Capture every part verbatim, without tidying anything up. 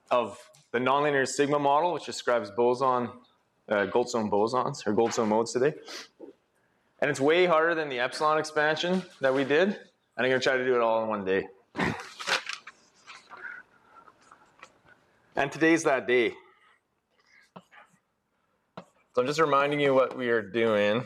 of the nonlinear sigma model, which describes boson, uh, Goldstone bosons, or Goldstone modes today. And it's way harder than the epsilon expansion that we did. And I'm going to try to do it all in one day. And today's that day. So I'm just reminding you what we are doing.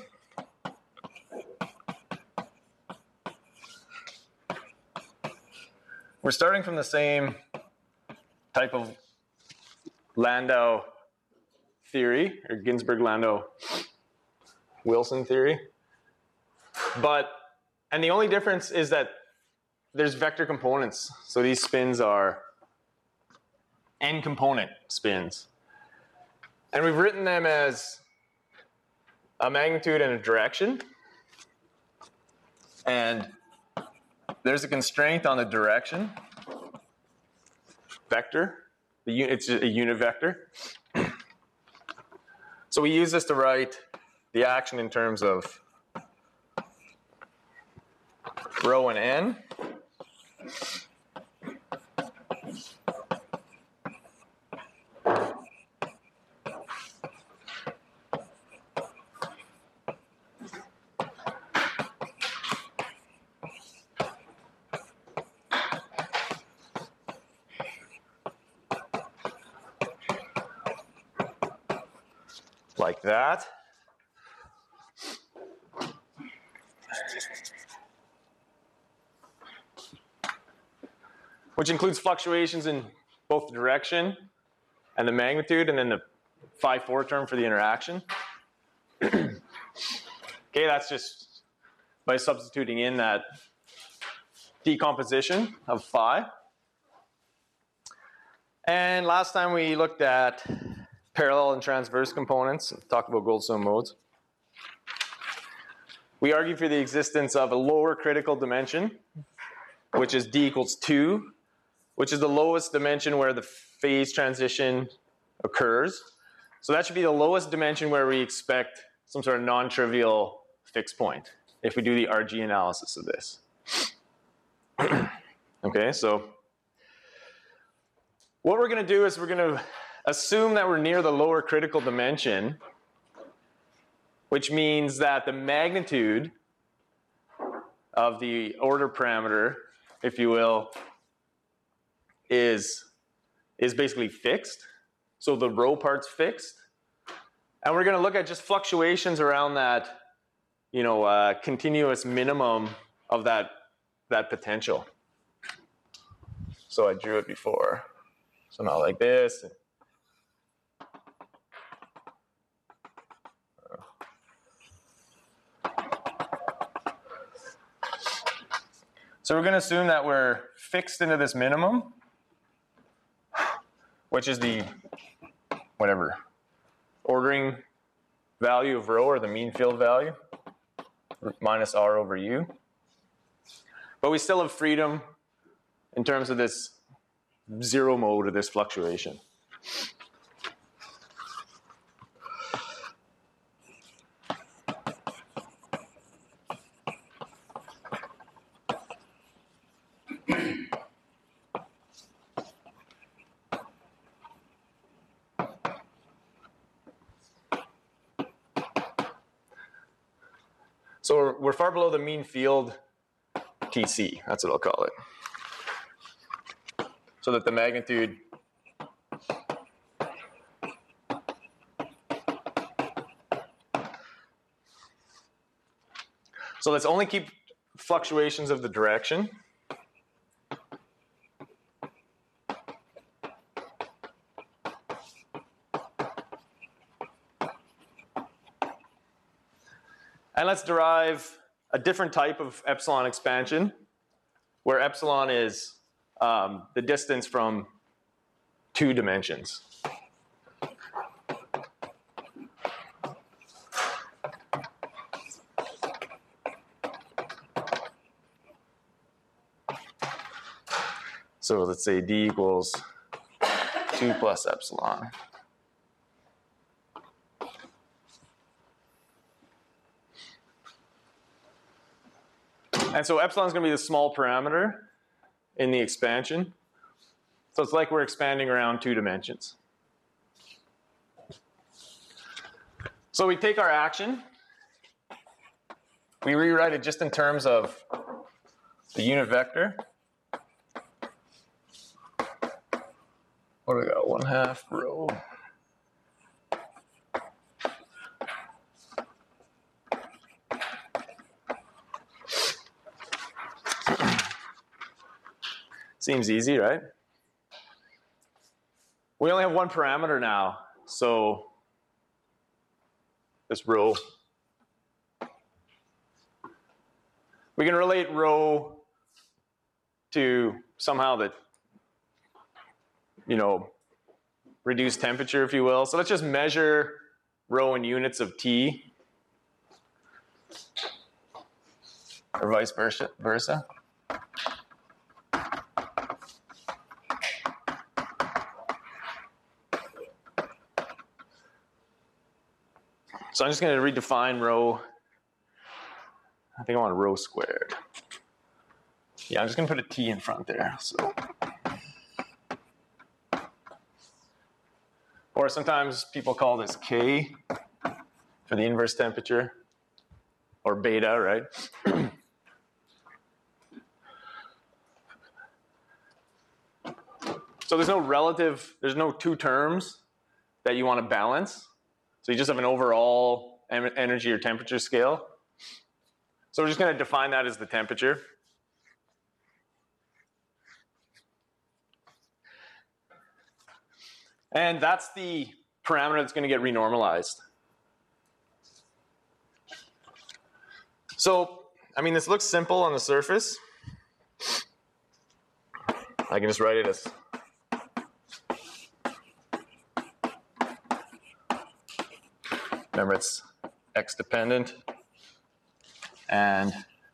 We're starting from the same type of Landau theory, or Ginsburg-Landau-Wilson theory. But, and the only difference is that there's vector components. So these spins are n-component spins. And we've written them as a magnitude and a direction. And there's a constraint on the direction vector. The it's a unit vector. So we use this to write the action in terms of rho and n. Like that. Which includes fluctuations in both the direction and the magnitude, and then the phi four term for the interaction. Okay, that's just by substituting in that decomposition of phi. And last time we looked at parallel and transverse components, talked about Goldstone modes. We argue for the existence of a lower critical dimension, which is d equals two, which is the lowest dimension where the phase transition occurs. So that should be the lowest dimension where we expect some sort of non-trivial fixed point if we do the R G analysis of this. Okay, so what we're going to do is we're going to assume that we're near the lower critical dimension, which means that the magnitude of the order parameter, if you will, is, is basically fixed. So the rho part's fixed. And we're going to look at just fluctuations around that, you know, uh, continuous minimum of that, that potential. So I drew it before. So not like this. So we're going to assume that we're fixed into this minimum, which is the, whatever, ordering value of rho, or the mean field value, minus R over U. But we still have freedom in terms of this zero mode of this fluctuation. So we're, we're far below the mean field T C, that's what I'll call it. So that the magnitude So let's only keep fluctuations of the direction. And let's derive a different type of epsilon expansion, where epsilon is um, the distance from two dimensions. So let's say d equals two plus epsilon. And so epsilon is going to be the small parameter in the expansion. So it's like we're expanding around two dimensions. So we take our action, we rewrite it just in terms of the unit vector. What do we got? One half rho. Seems easy, right? We only have one parameter now, so this rho. We can relate rho to somehow the, you know, reduced temperature, if you will. So let's just measure rho in units of T, or vice versa. versa. So I'm just going to redefine rho. I think I want rho squared. Yeah, I'm just going to put a T in front there. So. Or sometimes people call this K for the inverse temperature, or beta, right? So there's no relative, there's no two terms that you want to balance. So you just have an overall energy or temperature scale. So we're just going to define that as the temperature. And that's the parameter that's going to get renormalized. So, I mean, this looks simple on the surface. I can just write it as remember, it's x dependent, and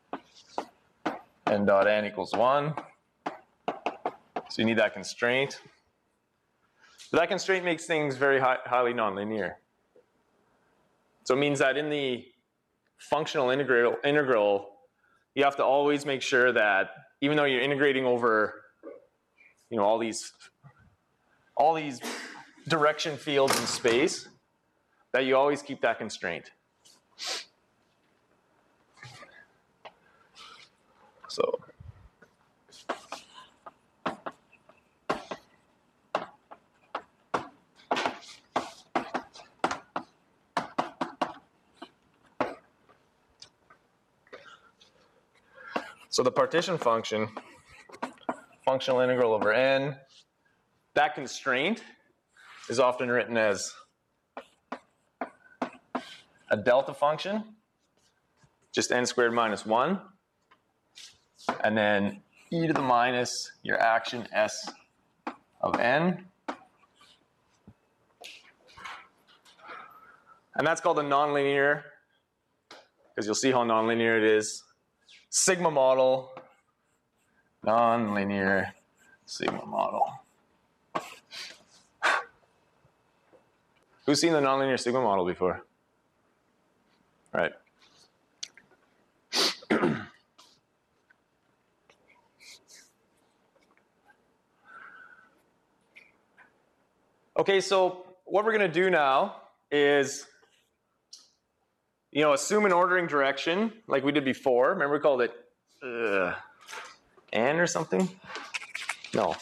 n dot n equals one. So you need that constraint. But that constraint makes things very high, highly nonlinear. So it means that in the functional integral, integral, you have to always make sure that even though you're integrating over, you know, all these, all these direction fields in space, that you always keep that constraint. So. So the partition function, functional integral over n, that constraint is often written as a delta function, just n squared minus one, and then e to the minus your action s of n. And that's called a nonlinear, because you'll see how nonlinear it is. Sigma model, nonlinear sigma model. Who's seen the nonlinear sigma model before? Right. Okay, so what we're going to do now is, you know, assume an ordering direction like we did before. Remember we called it uh, n or something? No.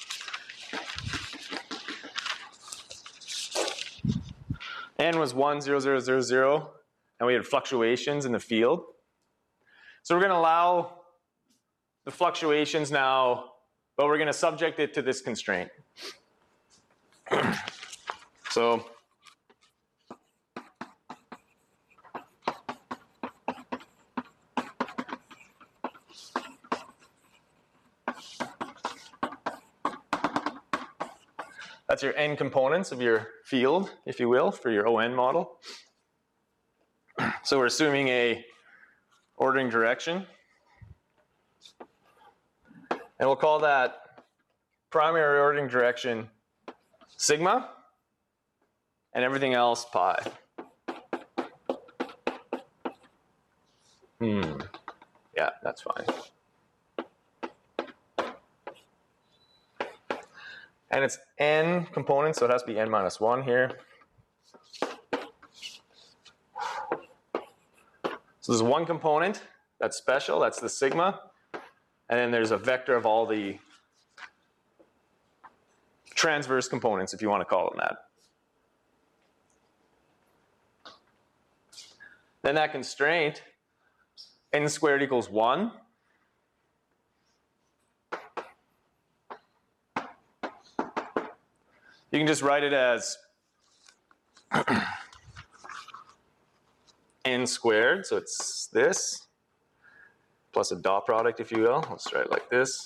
N was one, zero, zero, zero, zero, and we had fluctuations in the field. So we're going to allow the fluctuations now, but we're going to subject it to this constraint. So that's your n components of your field, if you will, for your O N model. So we're assuming a ordering direction. And we'll call that primary ordering direction sigma, and everything else pi. Hmm. Yeah, that's fine. And it's n components, so it has to be n minus one here. So there's one component that's special, that's the sigma. And then there's a vector of all the transverse components, if you want to call them that. Then that constraint, n squared equals one. You can just write it as n squared, so it's this, plus a dot product, if you will. Let's write it like this.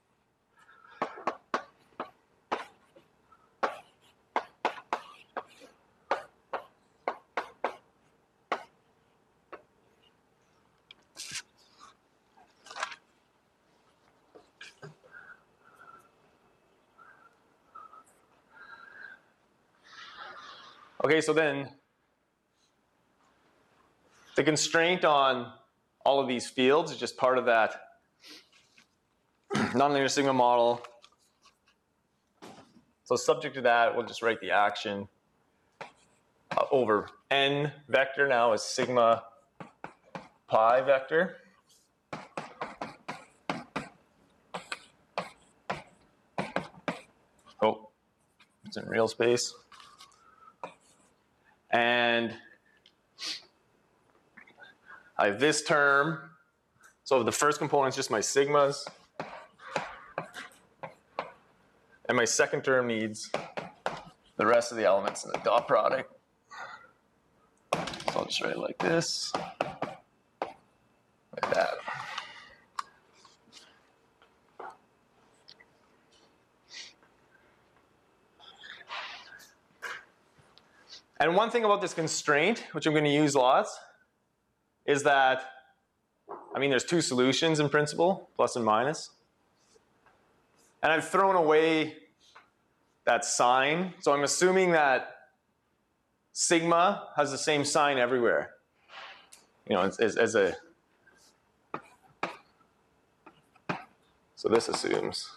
Okay, so then the constraint on all of these fields is just part of that nonlinear sigma model. So subject to that, we'll just write the action uh, over n vector now is sigma pi vector. Oh, it's in real space. And I have this term. So the first component is just my sigmas. And my second term needs the rest of the elements in the dot product. So I'll just write it like this. Like that. And one thing about this constraint, which I'm going to use lots, is that, I mean, there's two solutions in principle, plus and minus. And I've thrown away that sign. So I'm assuming that sigma has the same sign everywhere. You know, as, as, as a, so this assumes.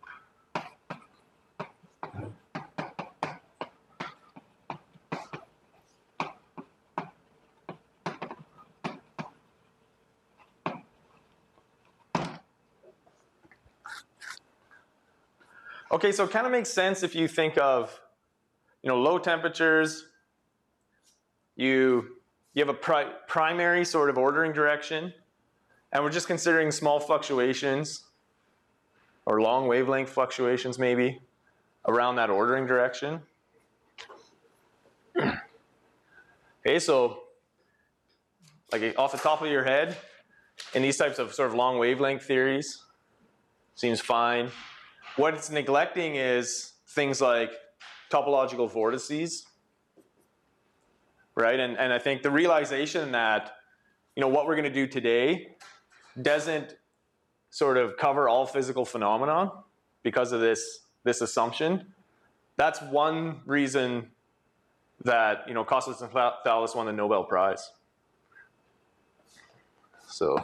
Okay, so it kind of makes sense if you think of, you know, low temperatures. You, you have a pri primary sort of ordering direction, and we're just considering small fluctuations, or long wavelength fluctuations maybe, around that ordering direction. Okay, so like off the top of your head, in these types of sort of long wavelength theories, seems fine. What it's neglecting is things like topological vortices, right? And, and I think the realization that, you know, what we're going to do today doesn't sort of cover all physical phenomena because of this, this assumption. That's one reason that, you know, Costas and Thales won the Nobel Prize. So.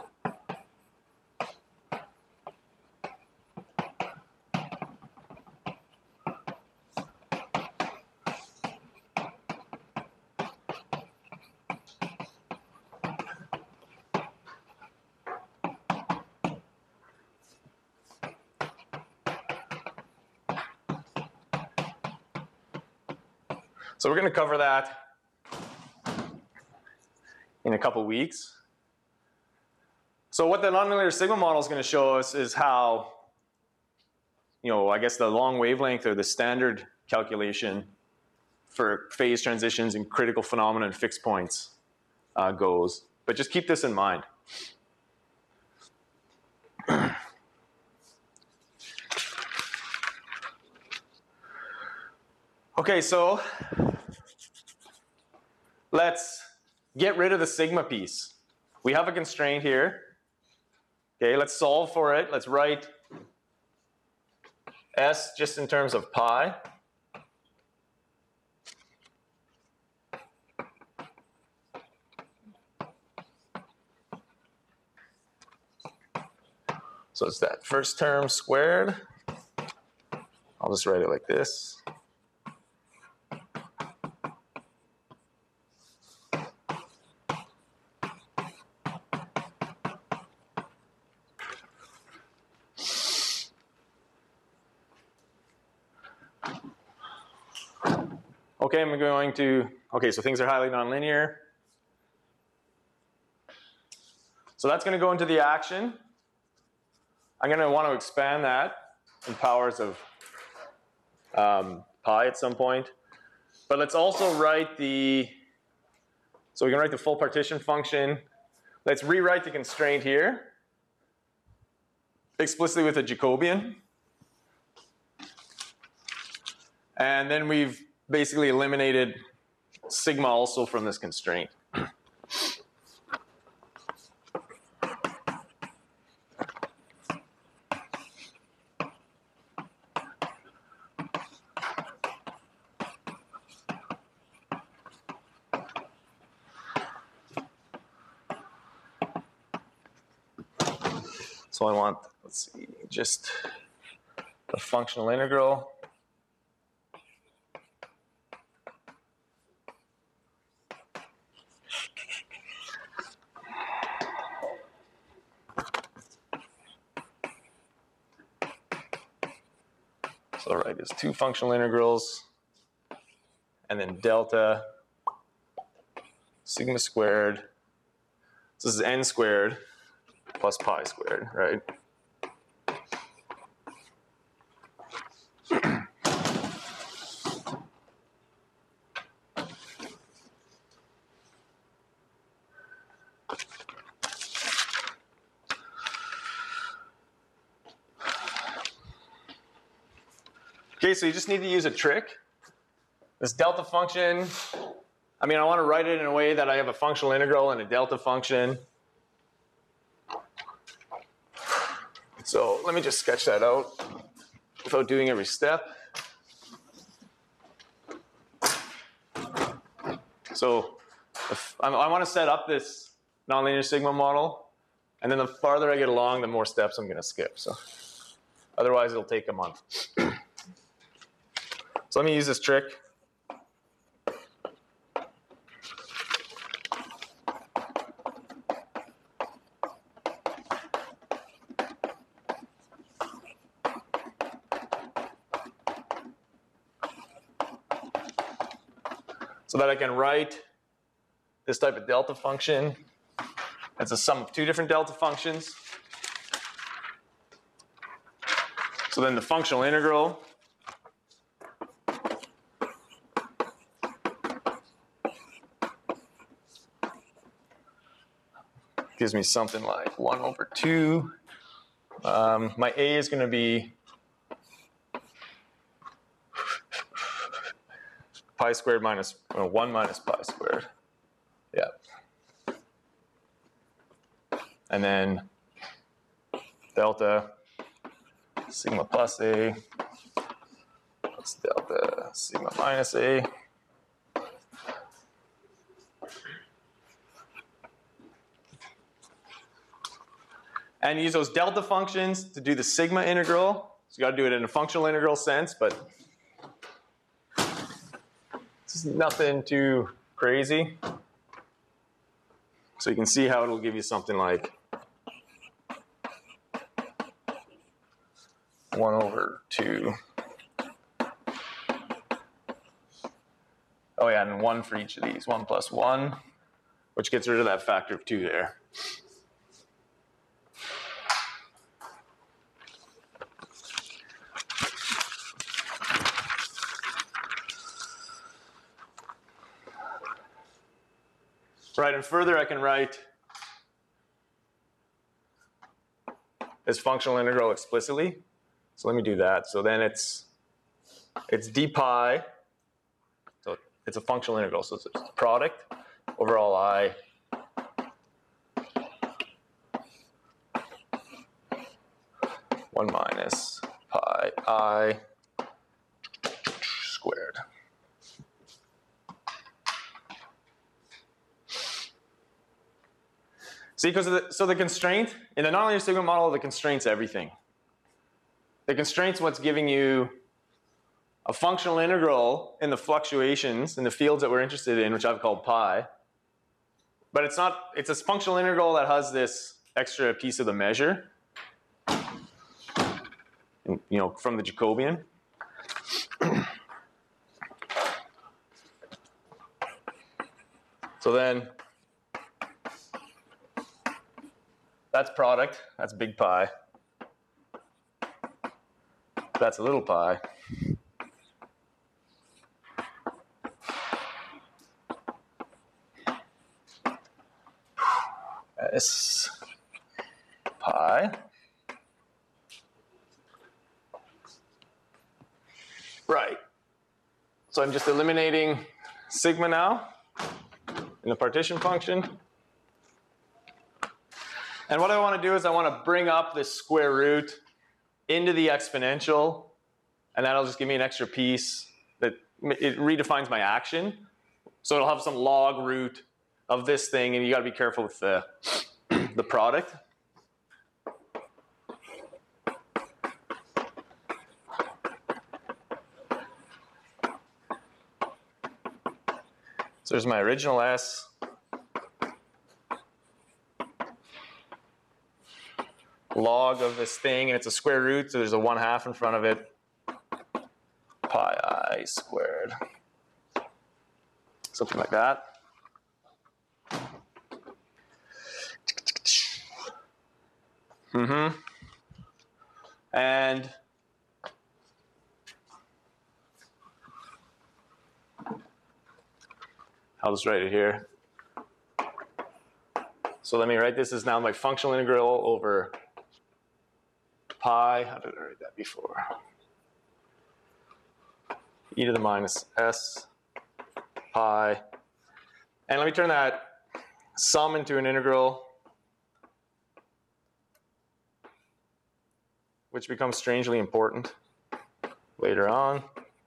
So we're going to cover that in a couple weeks. So what the nonlinear sigma model is going to show us is how, you know, I guess the long wavelength or the standard calculation for phase transitions and critical phenomena and fixed points uh, goes. But just keep this in mind. Okay, so let's get rid of the sigma piece. We have a constraint here. Okay, let's solve for it. Let's write S just in terms of pi. So it's that first term squared. I'll just write it like this. Okay, I'm going to, okay, so things are highly nonlinear. So that's going to go into the action. I'm going to want to expand that in powers of um, pi at some point. But let's also write the, so we can write the full partition function. Let's rewrite the constraint here explicitly with a Jacobian. And then we've basically eliminated sigma also from this constraint. So I want, let's see, just a functional integral. So I'll write as two functional integrals, and then delta sigma squared. So this is n squared plus pi squared, right? Okay, so you just need to use a trick. This delta function, I mean, I want to write it in a way that I have a functional integral and a delta function. So let me just sketch that out without doing every step. So if I want to set up this nonlinear sigma model, and then the farther I get along, the more steps I'm going to skip. So otherwise, it'll take a month. So let me use this trick. So that I can write this type of delta function as a sum of two different delta functions. So then the functional integral gives me something like one over two. Um, my a is going to be pi squared minus well, one minus pi squared. Yeah. And then delta sigma plus a plus delta sigma minus a. And use those delta functions to do the sigma integral. So you got to do it in a functional integral sense, but this is nothing too crazy. So you can see how it'll give you something like one over two. Oh yeah, and one for each of these, one plus one, which gets rid of that factor of two there. Right, and further I can write this functional integral explicitly. So let me do that. So then it's it's d pi, so it's a functional integral, so it's a product over all I one minus pi I squared. See, because the, so the constraint, in the nonlinear sigma model, the constraint's everything. The constraint's what's giving you a functional integral in the fluctuations in the fields that we're interested in, which I've called pi. But it's not, it's a functional integral that has this extra piece of the measure, you know, from the Jacobian. So then, that's product, that's big pi. That's a little pi. S pi. Right. So I'm just eliminating sigma now in the partition function. And what I want to do is I want to bring up this square root into the exponential, and that'll just give me an extra piece that it redefines my action. So it'll have some log root of this thing, and you got to be careful with the, the product. So there's my original S. Log of this thing, and it's a square root, so there's a one half in front of it. Pi I squared. Something like that. Mm-hmm. And I'll just write it here. So let me write this as now my functional integral over pi. How did I write that before? E to the minus s pi. And let me turn that sum into an integral, which becomes strangely important later on.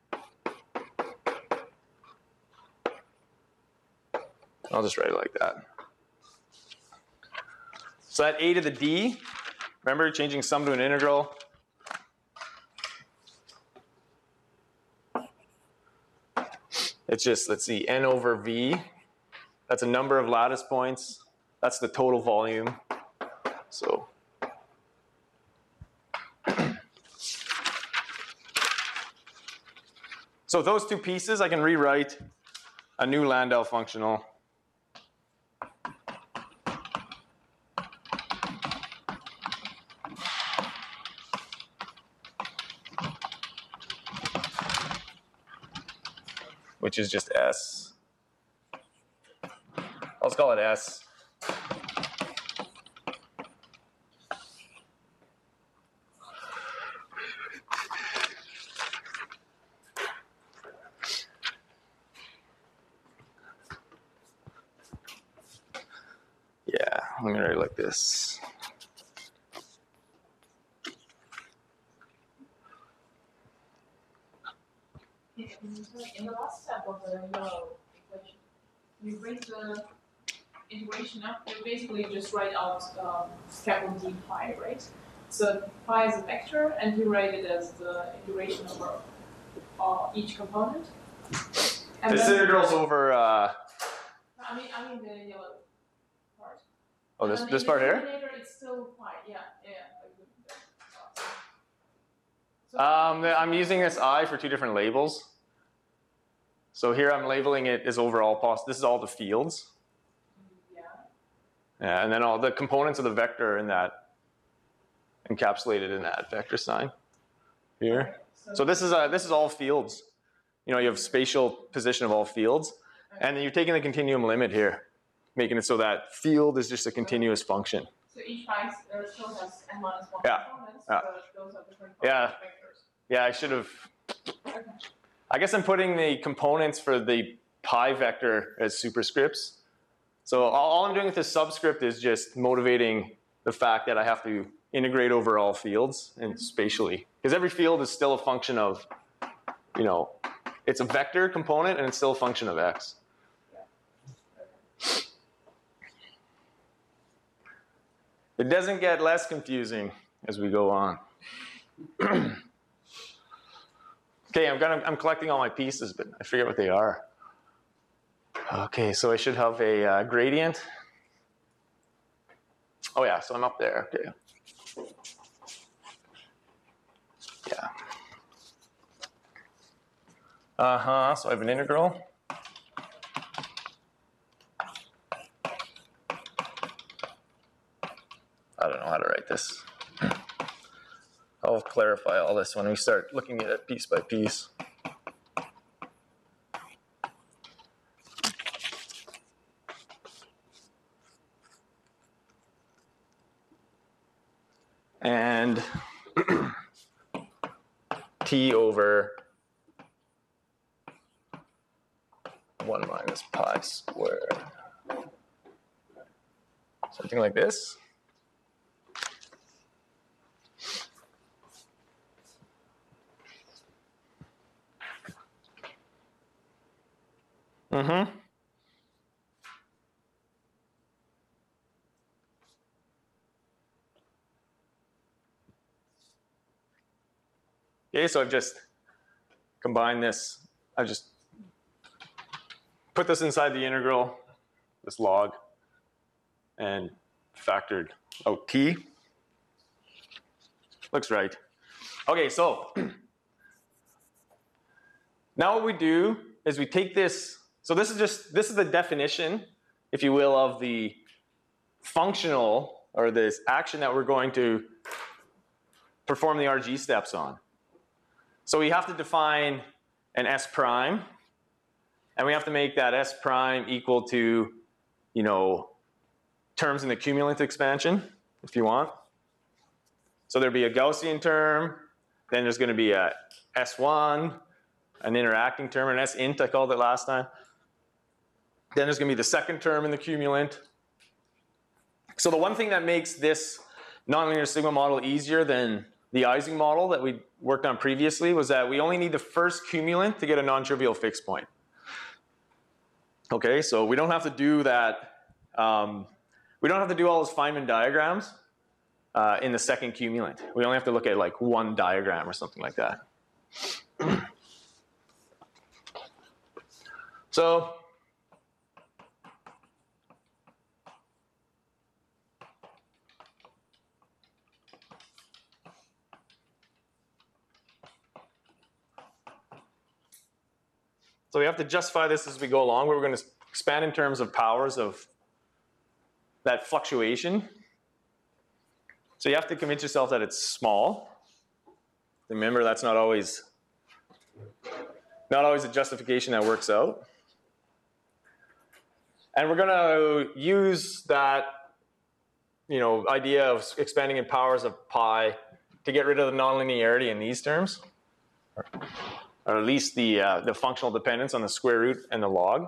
I'll just write it like that. So that a to the d, remember changing sum to an integral. It's just, let's see, n over v. That's a number of lattice points. That's the total volume. So So those two pieces, I can rewrite a new Landau functional. Which is just S. Let's call it S. Yeah, I'm gonna write it like this. In the last step of the yellow equation, you bring the integration up, you basically just write out um, capital D pi, right? So pi is a vector, and you write it as the integration over uh, each component. And this then, integral's over. Uh, I mean, I mean the yellow part. oh, And this then this in part the here. denominator, it's still pi. Yeah, yeah. Like the, so Um, I'm using this I for two different labels. So here I'm labeling it as overall poss. This is all the fields. Yeah. Yeah, and then all the components of the vector in that encapsulated in that vector sign here. Okay, so, So this is a, this is all fields. You know, you have spatial position of all fields, okay. and then you're taking the continuum limit here, making it so that field is just a continuous function. So each pi uh, still has n minus one Yeah. components, Yeah. but those are different Yeah. vectors. Yeah, I should have. Okay. I guess I'm putting the components for the pi vector as superscripts. So all, all I'm doing with this subscript is just motivating the fact that I have to integrate over all fields and spatially. Because every field is still a function of, you know, it's a vector component and it's still a function of x. It doesn't get less confusing as we go on. Okay, I'm gonna I'm collecting all my pieces, but I forget what they are. Okay, so I should have a uh, gradient. Oh yeah, so I'm up there. Okay. Yeah. Uh huh. So I have an integral. I don't know how to write this. I'll clarify all this when we start looking at it piece by piece. And t over one minus pi squared. Something like this. Mm-hmm. Okay, so I've just combined this. I've just put this inside the integral, this log, and factored out t. Looks right. Okay, so now what we do is we take this. So this is just this is the definition, if you will, of the functional or this action that we're going to perform the R G steps on. So we have to define an S prime, and we have to make that S prime equal to, you know, terms in the cumulant expansion, if you want. So there'd be a Gaussian term, then there's going to be a S one, an interacting term, an S int, I called it last time. Then there's going to be the second term in the cumulant. So the one thing that makes this nonlinear sigma model easier than the Ising model that we worked on previously was that we only need the first cumulant to get a non-trivial fixed point. Okay, so we don't have to do that. Um, we don't have to do all those Feynman diagrams uh, in the second cumulant. We only have to look at like one diagram or something like that. So So we have to justify this as we go along. We're going to expand in terms of powers of that fluctuation. So you have to convince yourself that it's small. Remember, that's not always not always a justification that works out. And we're going to use that, you know, idea of expanding in powers of pi to get rid of the nonlinearity in these terms, or, or at least the uh, the functional dependence on the square root and the log.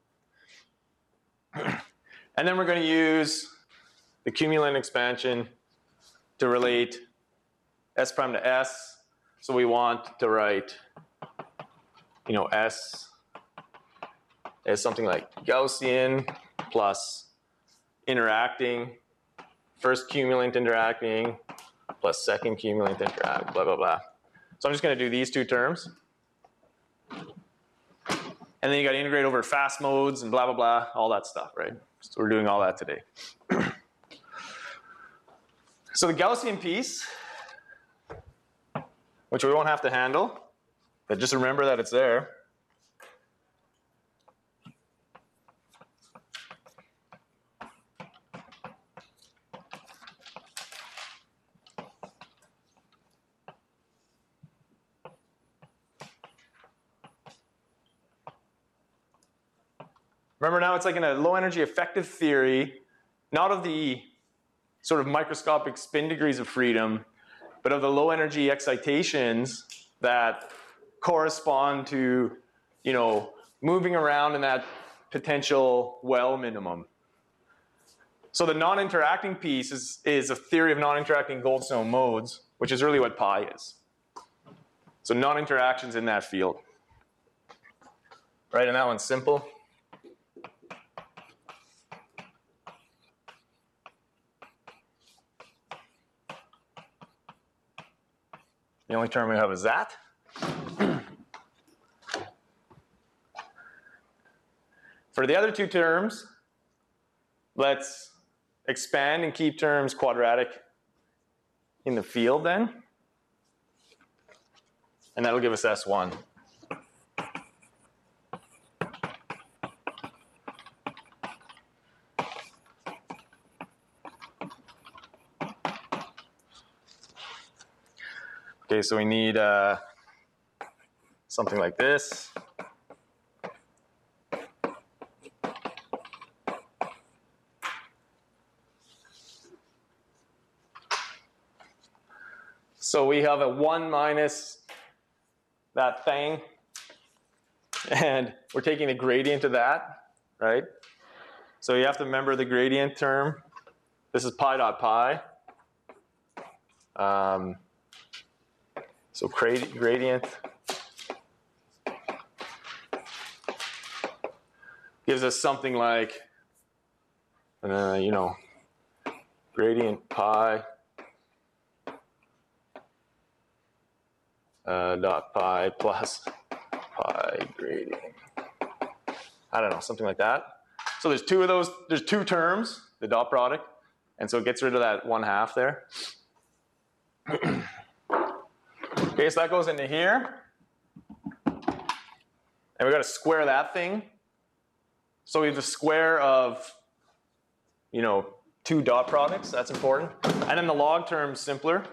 And then we're going to use the cumulant expansion to relate S prime to S. So we want to write, you know, S as something like Gaussian plus interacting, first cumulant interacting plus second cumulant interact, blah, blah, blah. So I'm just going to do these two terms. And then you got to integrate over fast modes and blah, blah, blah, all that stuff, right? So we're doing all that today. So the Gaussian piece, which we won't have to handle, but just remember that it's there. Remember now it's like in a low energy effective theory, not of the sort of microscopic spin degrees of freedom, but of the low energy excitations that correspond to, you know, moving around in that potential well minimum. So the non-interacting piece is, is a theory of non-interacting Goldstone modes, which is really what pi is. So non-interactions in that field. Right, and that one's simple. The only term we have is that. For the other two terms, let's expand and keep terms quadratic in the field then. And that'll give us S one. Okay, so we need uh, something like this. So we have a one minus that thing, and we're taking the gradient of that, right? So you have to remember the gradient term. This is pi dot pi. Um, so gradient gives us something like, uh, you know, gradient pi uh, dot pi plus pi gradient. I don't know, something like that. So there's two of those, there's two terms, the dot product, and so it gets rid of that one half there. Okay, so that goes into here. And we got to square that thing. So we have the square of, you know, two dot products. That's important. And then the log term is simpler.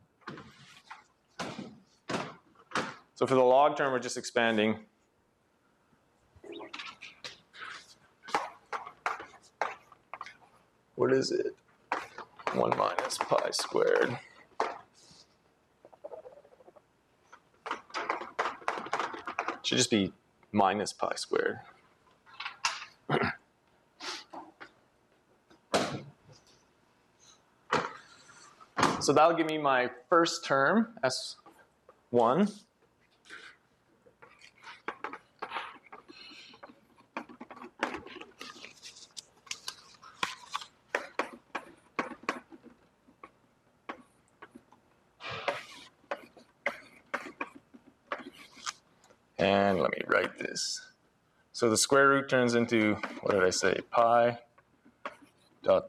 So for the log term, we're just expanding. What is it? one minus pi squared. Should just be minus pi squared. So that'll give me my first term, S one. And let me write this. So the square root turns into, what did I say, pi dot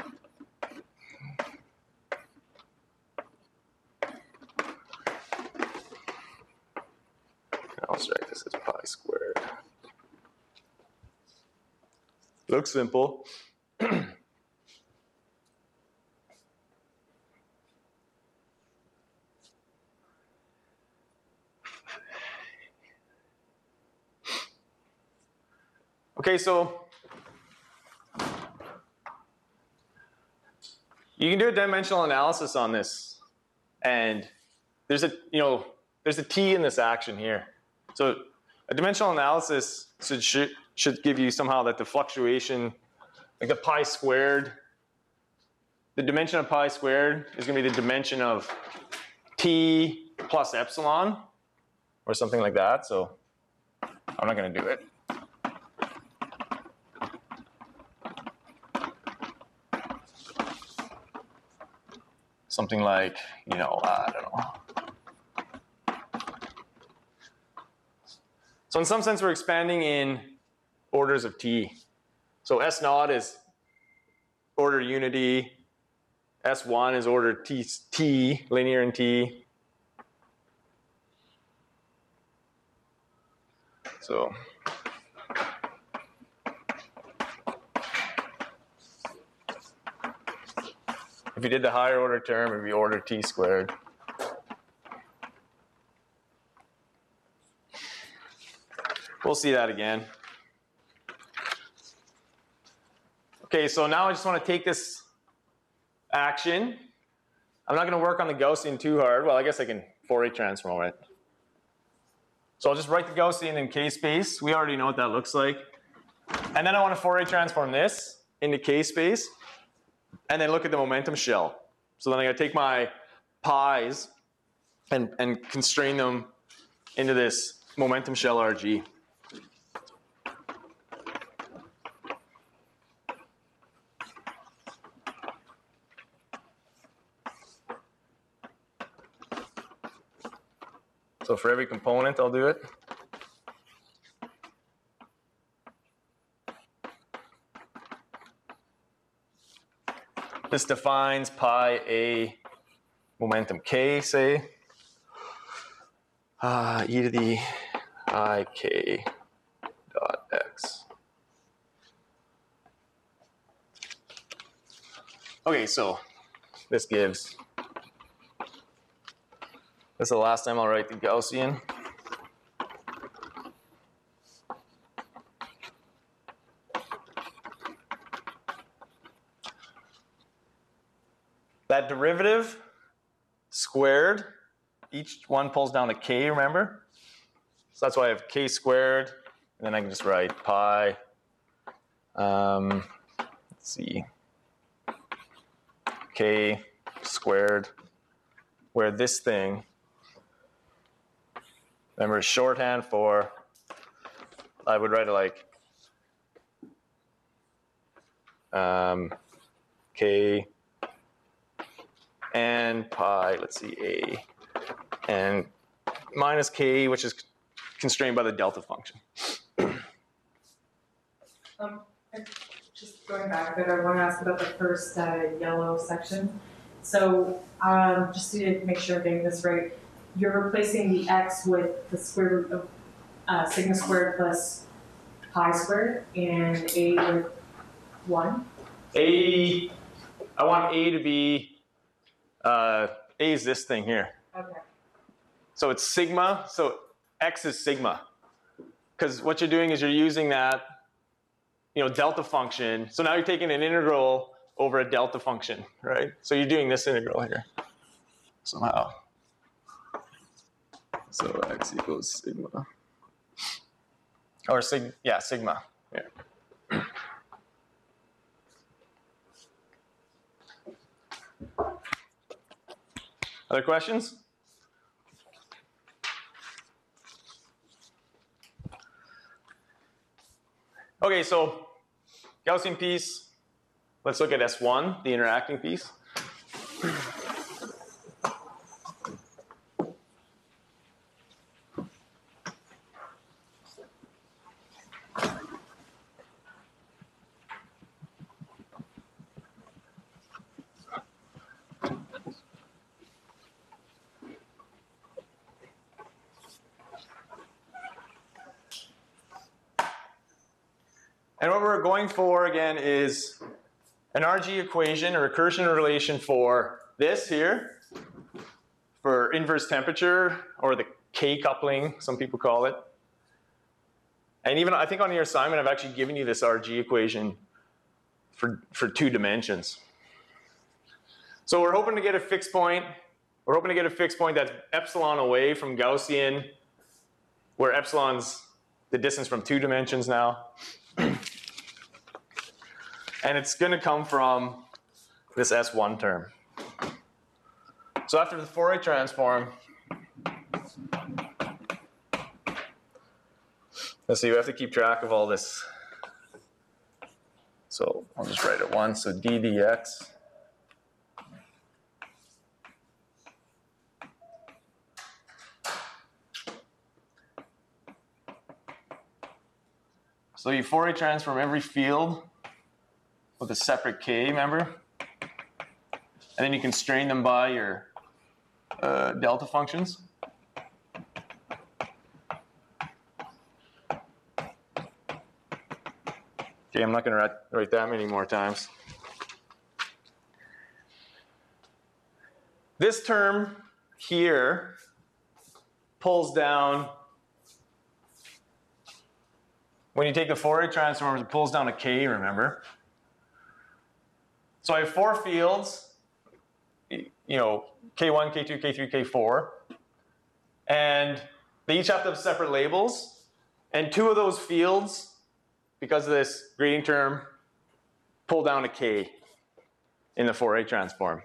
I'll just write this as pi squared. Looks simple. Okay, so you can do a dimensional analysis on this, and there's a, you know, there's a t in this action here. So a dimensional analysis should, should, should give you somehow that the fluctuation, like the pi squared, the dimension of pi squared is going to be the dimension of t plus epsilon, or something like that. So I'm not going to do it. Something like, you know, uh, I don't know. So in some sense, we're expanding in orders of t. So S naught is order unity. S one is order t, t, linear in t. So if you did the higher order term, it would be order t squared. We'll see that again. Okay, so now I just want to take this action. I'm not going to work on the Gaussian too hard. Well, I guess I can Fourier transform it. So I'll just write the Gaussian in K-space. We already know what that looks like. And then I want to Fourier transform this into K-space. And then look at the momentum shell. So then I got to take my pi's and, and constrain them into this momentum shell R G. So for every component, I'll do it. this defines pi a momentum k, say, uh, e to the I k dot x. Okay, so this gives, this is the last time I'll write the Gaussian. That derivative squared, each one pulls down a k, remember? So that's why I have k squared, and then I can just write pi, um, let's see, k squared, where this thing, remember shorthand for, I would write it like um, k and pi, let's see, a, and minus k, which is constrained by the delta function. Um, just going back a bit, I want to ask about the first uh, yellow section. So um, just to make sure I'm getting this right, you're replacing the x with the square root of uh, sigma squared plus pi squared and a with one? A, I want a to be, uh, a is this thing here. Okay. So it's sigma, so x is sigma. Because what you're doing is you're using that, you know, delta function. So now you're taking an integral over a delta function, right? So you're doing this integral here somehow. So x equals sigma. Or sig, yeah, sigma. Yeah. Other questions? Okay, so Gaussian piece, let's look at S one, the interacting piece. And what we're going for, again, is an R G equation, a recursion relation for this here, for inverse temperature, or the K coupling, some people call it. And even, I think on your assignment, I've actually given you this R G equation for, for two dimensions. So we're hoping to get a fixed point. We're hoping to get a fixed point that's epsilon away from Gaussian, where epsilon's the distance from two dimensions now. And it's going to come from this S one term. So after the Fourier transform, let's see, we have to keep track of all this. So I'll just write it once. So d dx. So you Fourier transform every field with a separate k, remember? And then you constrain them by your uh, delta functions. Okay, I'm not going to write, write that many more times. This term here pulls down, when you take the Fourier transform, it pulls down a k, remember? So I have four fields, you know, K one, K two, K three, K four, and they each have to have separate labels, and two of those fields, because of this grading term, pull down a k in the Fourier transform.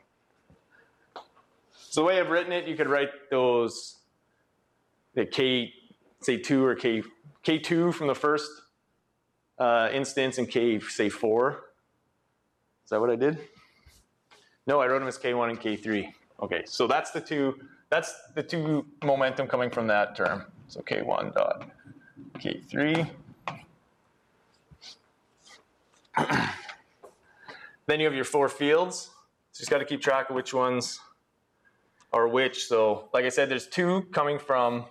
So the way I've written it, you could write those, the k, say two or k, k two from the first uh, instance and k, say four. Is that what I did? No, I wrote them as K one and K three. Okay, so that's the two, that's the two momentum coming from that term. So K one dot K three. Then you have your four fields. So you just got to keep track of which ones are which. So like I said, there's two coming from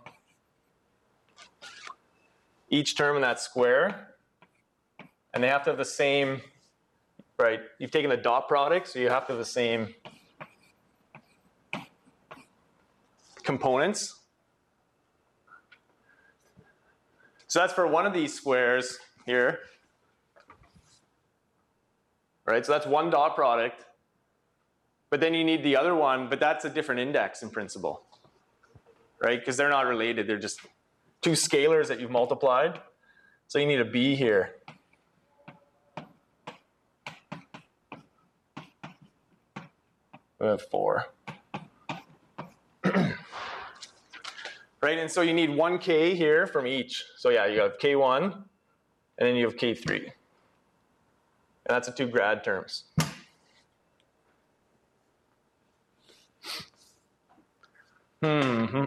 each term in that square, and they have to have the same, right? You've taken the dot product, so you have to have the same components. So that's for one of these squares here, right? So that's one dot product, but then you need the other one, but that's a different index in principle, right? Because they're not related, they're just two scalars that you've multiplied. So you need a b here. We have four. Right, and so you need one k here from each. So yeah, you have k one, and then you have k three. And that's the two grad terms. Hmm.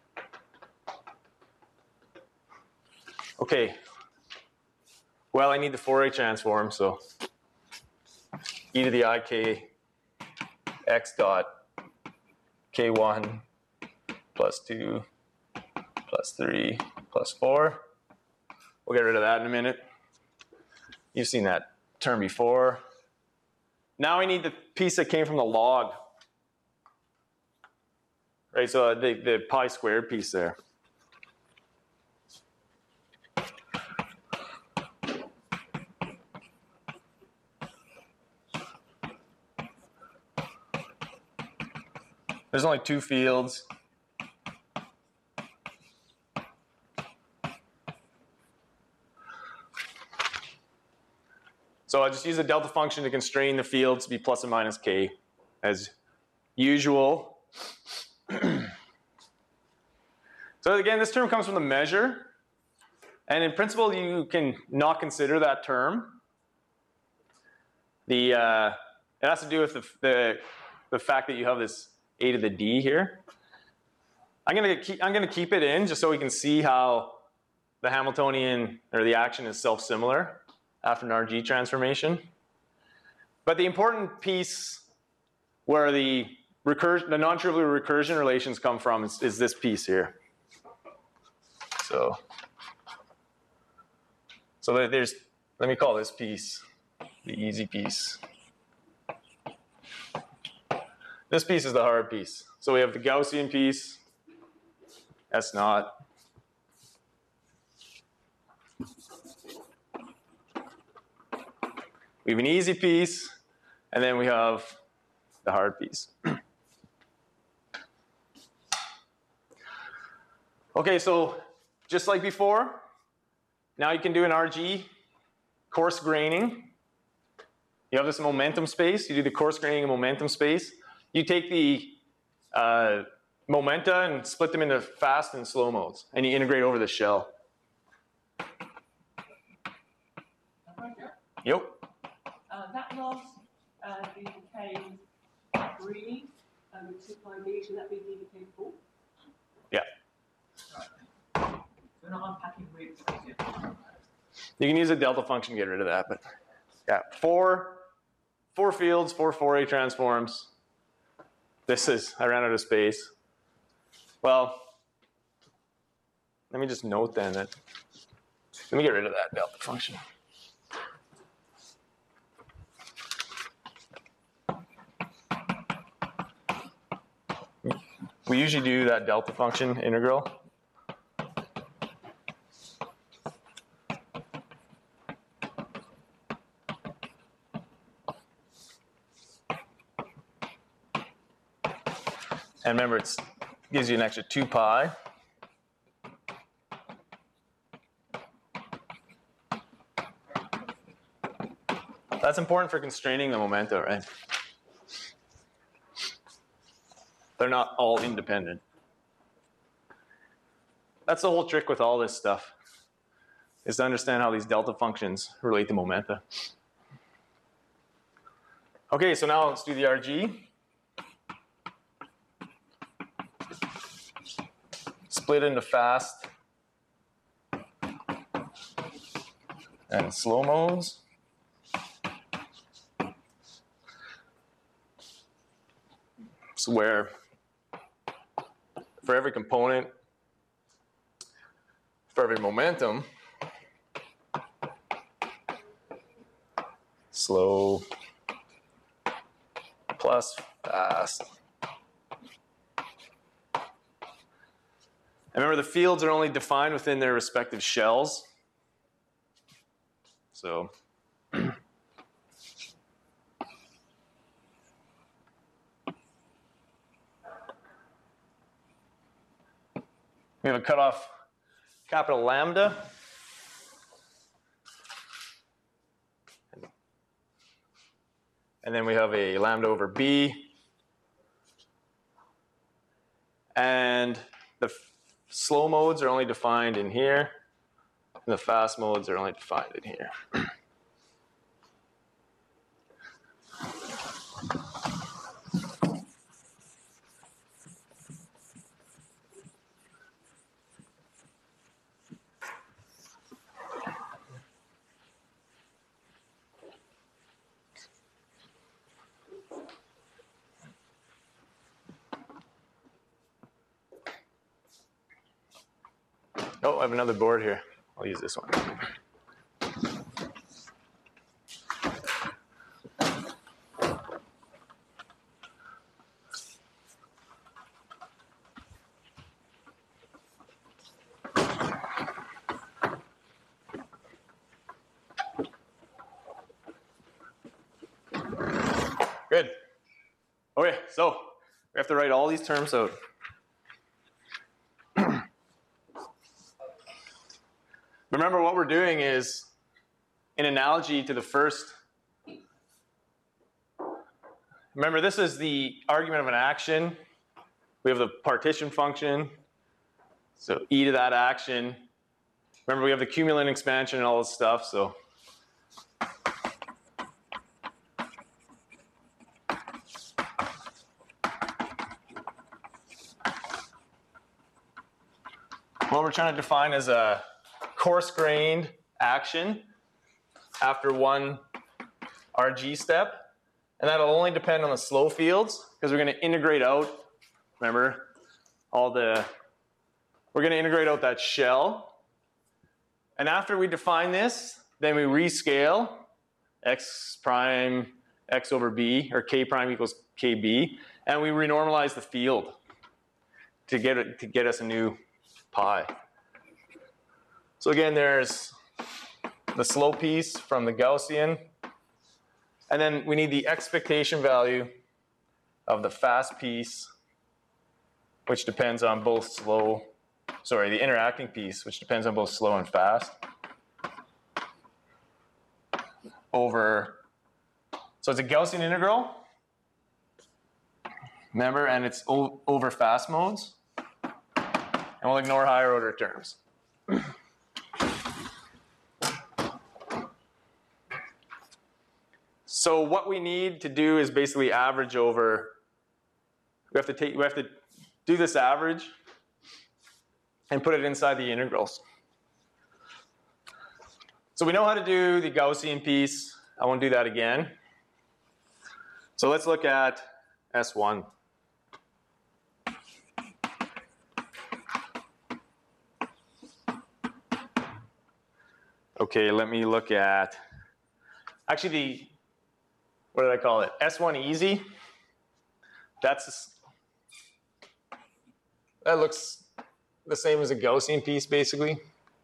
Okay. Well, I need the Fourier transform, so e to the I k x dot k one plus two plus three plus four. We'll get rid of that in a minute. You've seen that term before. Now I need the piece that came from the log. Right, so the, the pi squared piece there. There's only two fields. So I just use the delta function to constrain the fields to be plus and minus k as usual. So again, this term comes from the measure. And in principle, you can not consider that term. The, uh, it has to do with the, the, the fact that you have this a to the d here. I'm going to keep, I'm going to keep it in just so we can see how the Hamiltonian or the action is self-similar after an R G transformation. But the important piece where the recursion, the non-trivial recursion relations come from is, is this piece here. So, so there's, let me call this piece the easy piece. This piece is the hard piece. So we have the Gaussian piece, S naught. We have an easy piece, and then we have the hard piece. Okay, so just like before, now you can do an R G coarse graining. You have this momentum space. You do the coarse graining in momentum space. You take the uh, momenta and split them into fast and slow modes, and you integrate over the shell. Yep. Uh, that last uh, D K three um, with two pi d, should that be D K four? Yeah. We're not unpacking roots. You can use a delta function to get rid of that, but yeah, four, four fields, four Fourier transforms. This is, I ran out of space. Well, let me just note then that, let me get rid of that delta function. We usually do that delta function integral. And remember, it gives you an extra two pi. That's important for constraining the momenta, right? They're not all independent. That's the whole trick with all this stuff, is to understand how these delta functions relate to momenta. Okay, so now let's do the R G. Split into fast and slow modes. So where for every component, for every momentum, slow plus fast. And remember, the fields are only defined within their respective shells. So we have a cutoff capital lambda. And then we have a lambda over b. And the slow modes are only defined in here. And the fast modes are only defined in here. Oh, I have another board here. I'll use this one. Good. Okay, so we have to write all these terms out. Remember, what we're doing is, in analogy to the first, remember this is the argument of an action. We have the partition function, so e to that action. Remember, we have the cumulant expansion and all this stuff, so. What we're trying to define is a coarse-grained action after one R G step, and that'll only depend on the slow fields because we're going to integrate out, remember, all the, we're going to integrate out that shell, and after we define this, then we rescale x prime x over b, or k prime equals kb, and we renormalize the field to get it, to get us a new pi. So again, there's the slow piece from the Gaussian, and then we need the expectation value of the fast piece, which depends on both slow, sorry, the interacting piece, which depends on both slow and fast, over, so it's a Gaussian integral, remember, and it's over fast modes, and we'll ignore higher order terms. So what we need to do is basically average over, we have to take, we have to do this average and put it inside the integrals. So we know how to do the Gaussian piece. I won't do that again. So let's look at S one. Okay, let me look at, actually the, what did I call it? S one easy. That's, that looks the same as a Gaussian piece basically.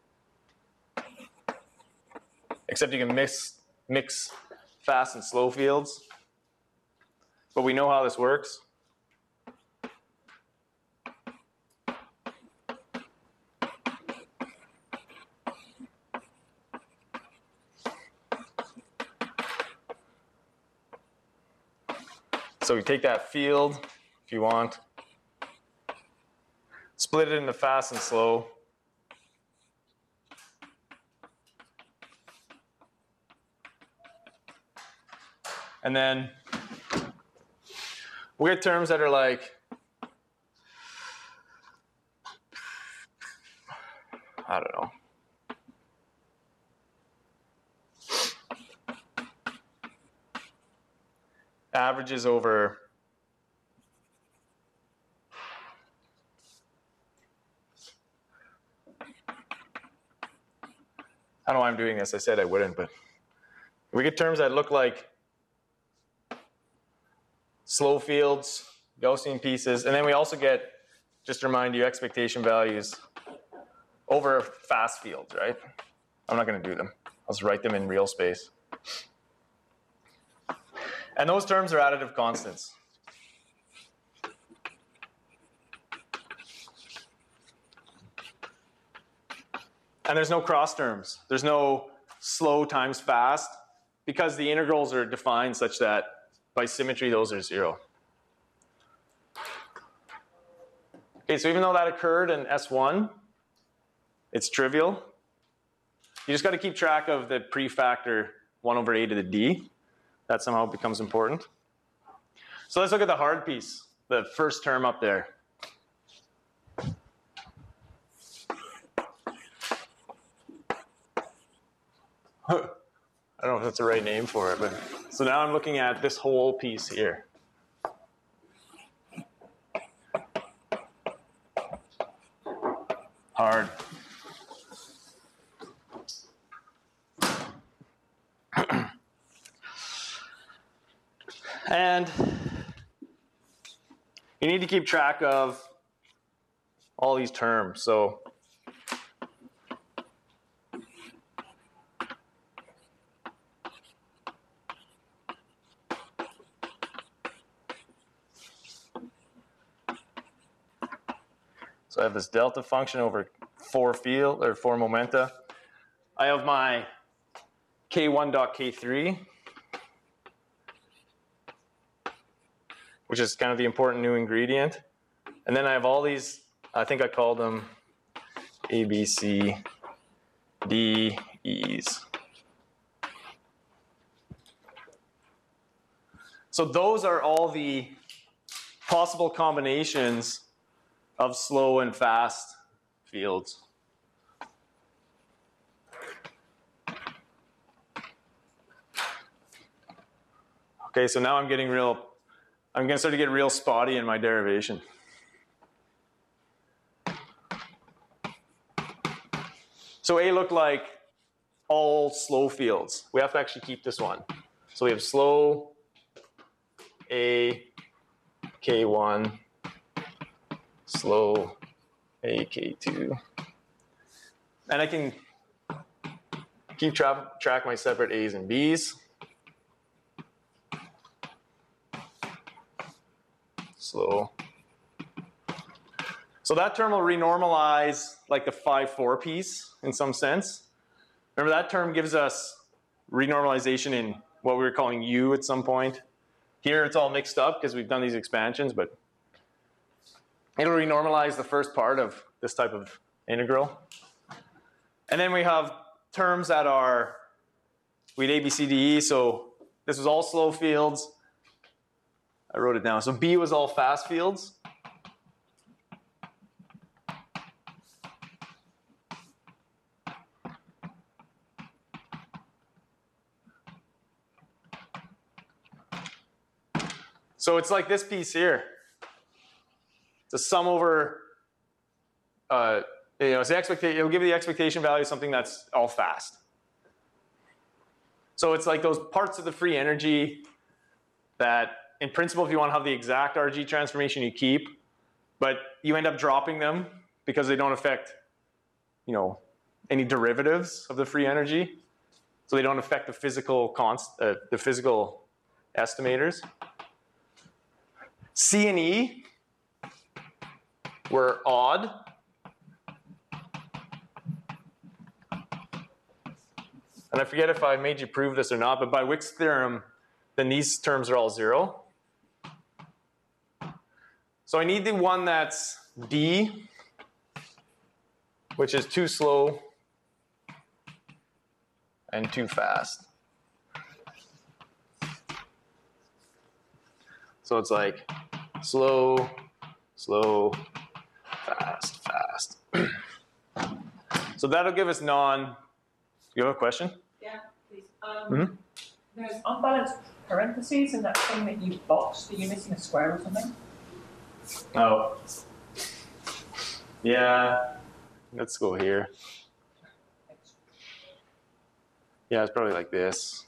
Except you can mix, mix fast and slow fields. But we know how this works. So we take that field, if you want, split it into fast and slow. And then we get terms that are like, I don't know. Averages over I don't know why I'm doing this. I said I wouldn't, but we get terms that look like slow fields, Gaussian pieces, and then we also get, just to remind you, expectation values over fast fields, right? I'm not going to do them. I'll just write them in real space. And those terms are additive constants. And there's no cross terms. There's no slow times fast, because the integrals are defined such that by symmetry those are zero. Okay, so even though that occurred in S one, it's trivial. You just got to keep track of the prefactor one over a to the d. That somehow becomes important. So let's look at the hard piece, the first term up there. I don't know if that's the right name for it, but so now I'm looking at this whole piece here. Hard. And you need to keep track of all these terms. So So I have this delta function over four field or four momenta. I have my K one dot K three, which is kind of the important new ingredient. And then I have all these, I think I called them A, B, C, D, E's. So those are all the possible combinations of slow and fast fields. Okay, so now I'm getting real, I'm gonna start to get real spotty in my derivation. So A looked like all slow fields. We have to actually keep this one. So we have slow A, K one, slow A, K two. And I can keep tra track my separate A's and B's. Slow. So that term will renormalize like the five four piece in some sense. Remember that term gives us renormalization in what we were calling U at some point. Here it's all mixed up because we've done these expansions, but it'll renormalize the first part of this type of integral. And then we have terms that are, we had A, B, C, D, E, so this was all slow fields. I wrote it down. So B was all fast fields. So it's like this piece here. It's a sum over, uh, you know, it's the expectation, it'll give you the expectation value of something that's all fast. So it's like those parts of the free energy that, in principle, if you want to have the exact R G transformation, you keep, but you end up dropping them because they don't affect, you know, any derivatives of the free energy. So they don't affect the physical const, uh, the physical estimators. C and E were odd. And I forget if I made you prove this or not, but by Wick's theorem, then these terms are all zero. So I need the one that's D, which is too slow and too fast. So it's like slow, slow, fast, fast. So that'll give us non, you have a question? Yeah, please. Um, Mm-hmm. There's unbalanced parentheses in that thing that you boxed. Are you missing a square or something? Oh. Yeah. Let's go here. Yeah, it's probably like this.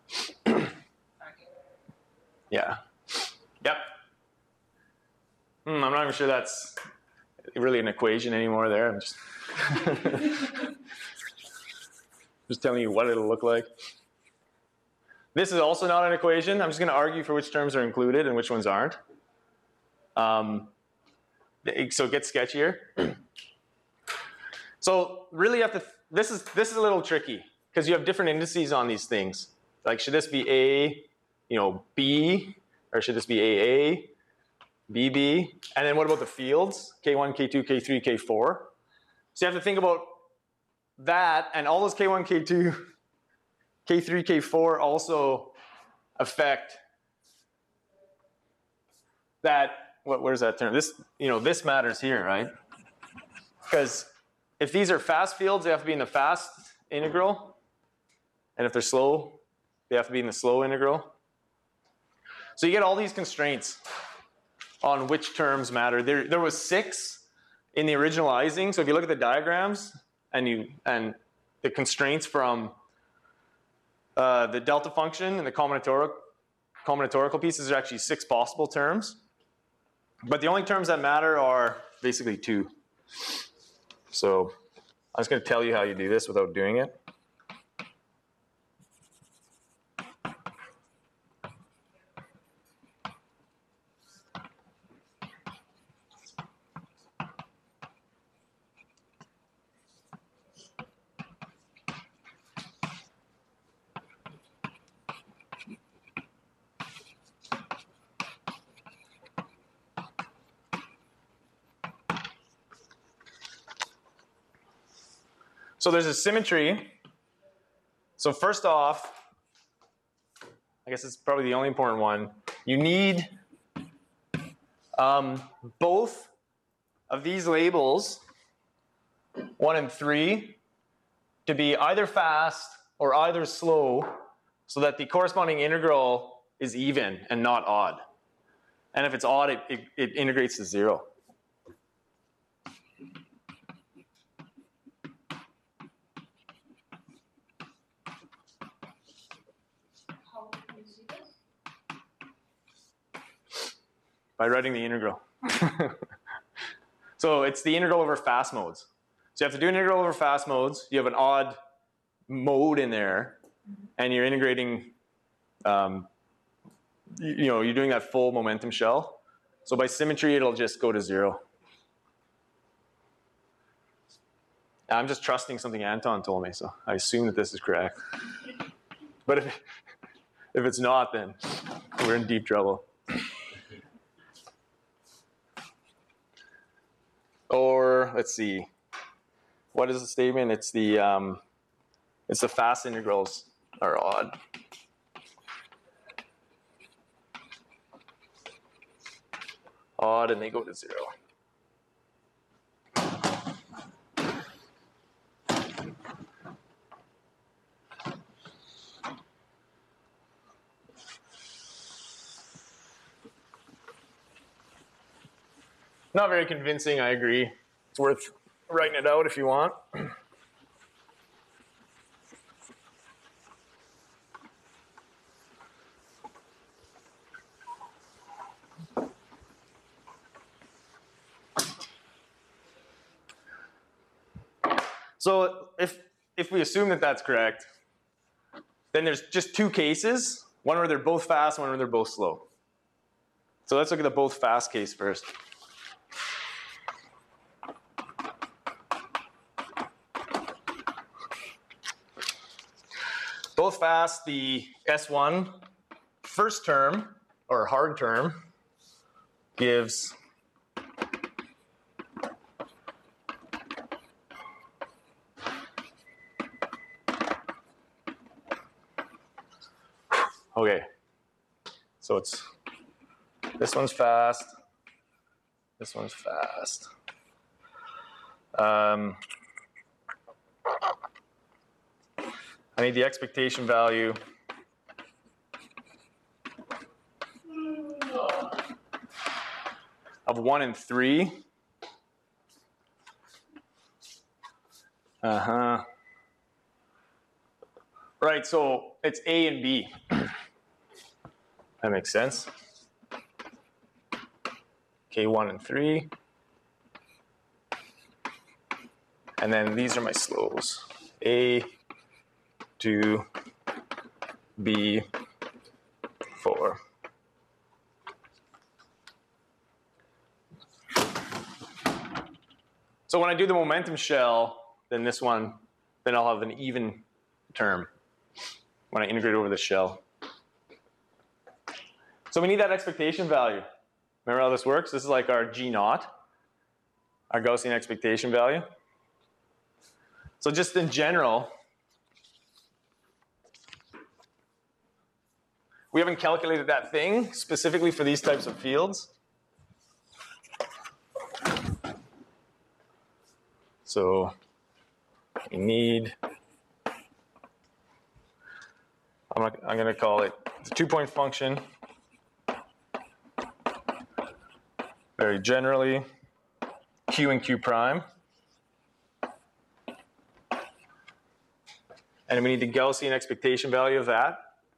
Yeah. Yep. Hmm, I'm not even sure that's really an equation anymore there. I'm just, just telling you what it'll look like. This is also not an equation. I'm just going to argue for which terms are included and which ones aren't. Um, so it gets sketchier. So really you have to, this is, this is a little tricky because you have different indices on these things. Like, should this be A, you know, B, or should this be A A, B B? And then what about the fields? K one, K two, K three, K four. So you have to think about that, and all those K one, K two, K three, K four also affect that, what, where's that term? This, you know, this matters here, right? Because if these are fast fields, they have to be in the fast integral. And if they're slow, they have to be in the slow integral. So you get all these constraints on which terms matter. There, there was six in the original Ising. So if you look at the diagrams and you and the constraints from uh, the delta function and the combinatorial, combinatorial pieces, there's actually six possible terms. But the only terms that matter are basically two. So I'm just going to tell you how you do this without doing it. So there's a symmetry. So first off, I guess it's probably the only important one. You need um, both of these labels, one and three, to be either fast or either slow, so that the corresponding integral is even and not odd. And if it's odd, it, it, it integrates to zero. By writing the integral. So it's the integral over fast modes. So you have to do an integral over fast modes. You have an odd mode in there, and you're integrating, um, you, you know, you're doing that full momentum shell. So by symmetry, it'll just go to zero. I'm just trusting something Anton told me, so I assume that this is correct. But if, if it's not, then we're in deep trouble. Or let's see, what is the statement? It's the um, it's the fast integrals are odd. Odd, and they go to zero. Not very convincing, I agree. It's worth writing it out if you want. So if, if we assume that that's correct, then there's just two cases, one where they're both fast, one where they're both slow. So let's look at the both fast case first. Both fast, the S one first term, or hard term, gives okay, so it's this one's fast, this one's fast. Um, I need the expectation value of one and three. Uh-huh. Right, so it's A and B. That makes sense. K one and three. And then these are my slows. A, two, B, four. So when I do the momentum shell, then this one, then I'll have an even term when I integrate over the shell. So we need that expectation value. Remember how this works? This is like our G naught, our Gaussian expectation value. So just in general, we haven't calculated that thing specifically for these types of fields. So we need, I'm, not, I'm going to call it the two-point function. Very generally, Q and Q prime. And we need the Gaussian expectation value of that.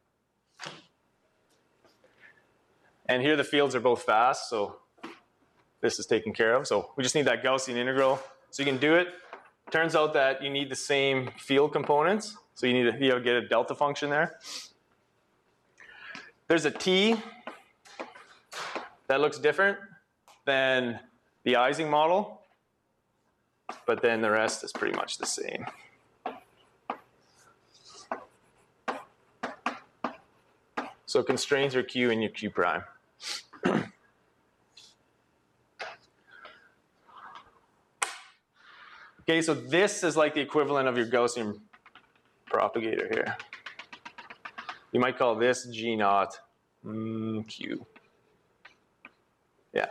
And here the fields are both fast, so this is taken care of. So we just need that Gaussian integral. So you can do it. Turns out that you need the same field components. So you need to, you know, get a delta function there. There's a T that looks different than the Ising model, but then the rest is pretty much the same. So constraints are Q and your Q prime. Okay, so this is like the equivalent of your Gaussian propagator here. You might call this G naught mm, Q. Yeah.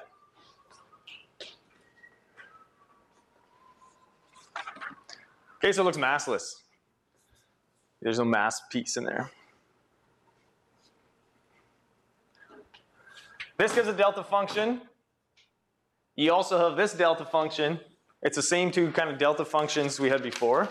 Okay, so it looks massless. There's no mass piece in there. This gives a delta function. You also have this delta function. It's the same two kind of delta functions we had before.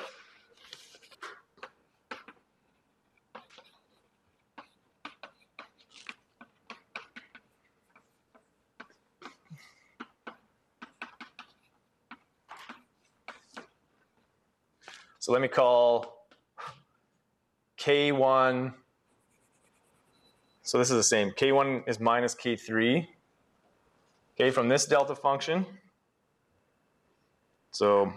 So let me call K one, so this is the same. K one is minus K three, okay, from this delta function. So,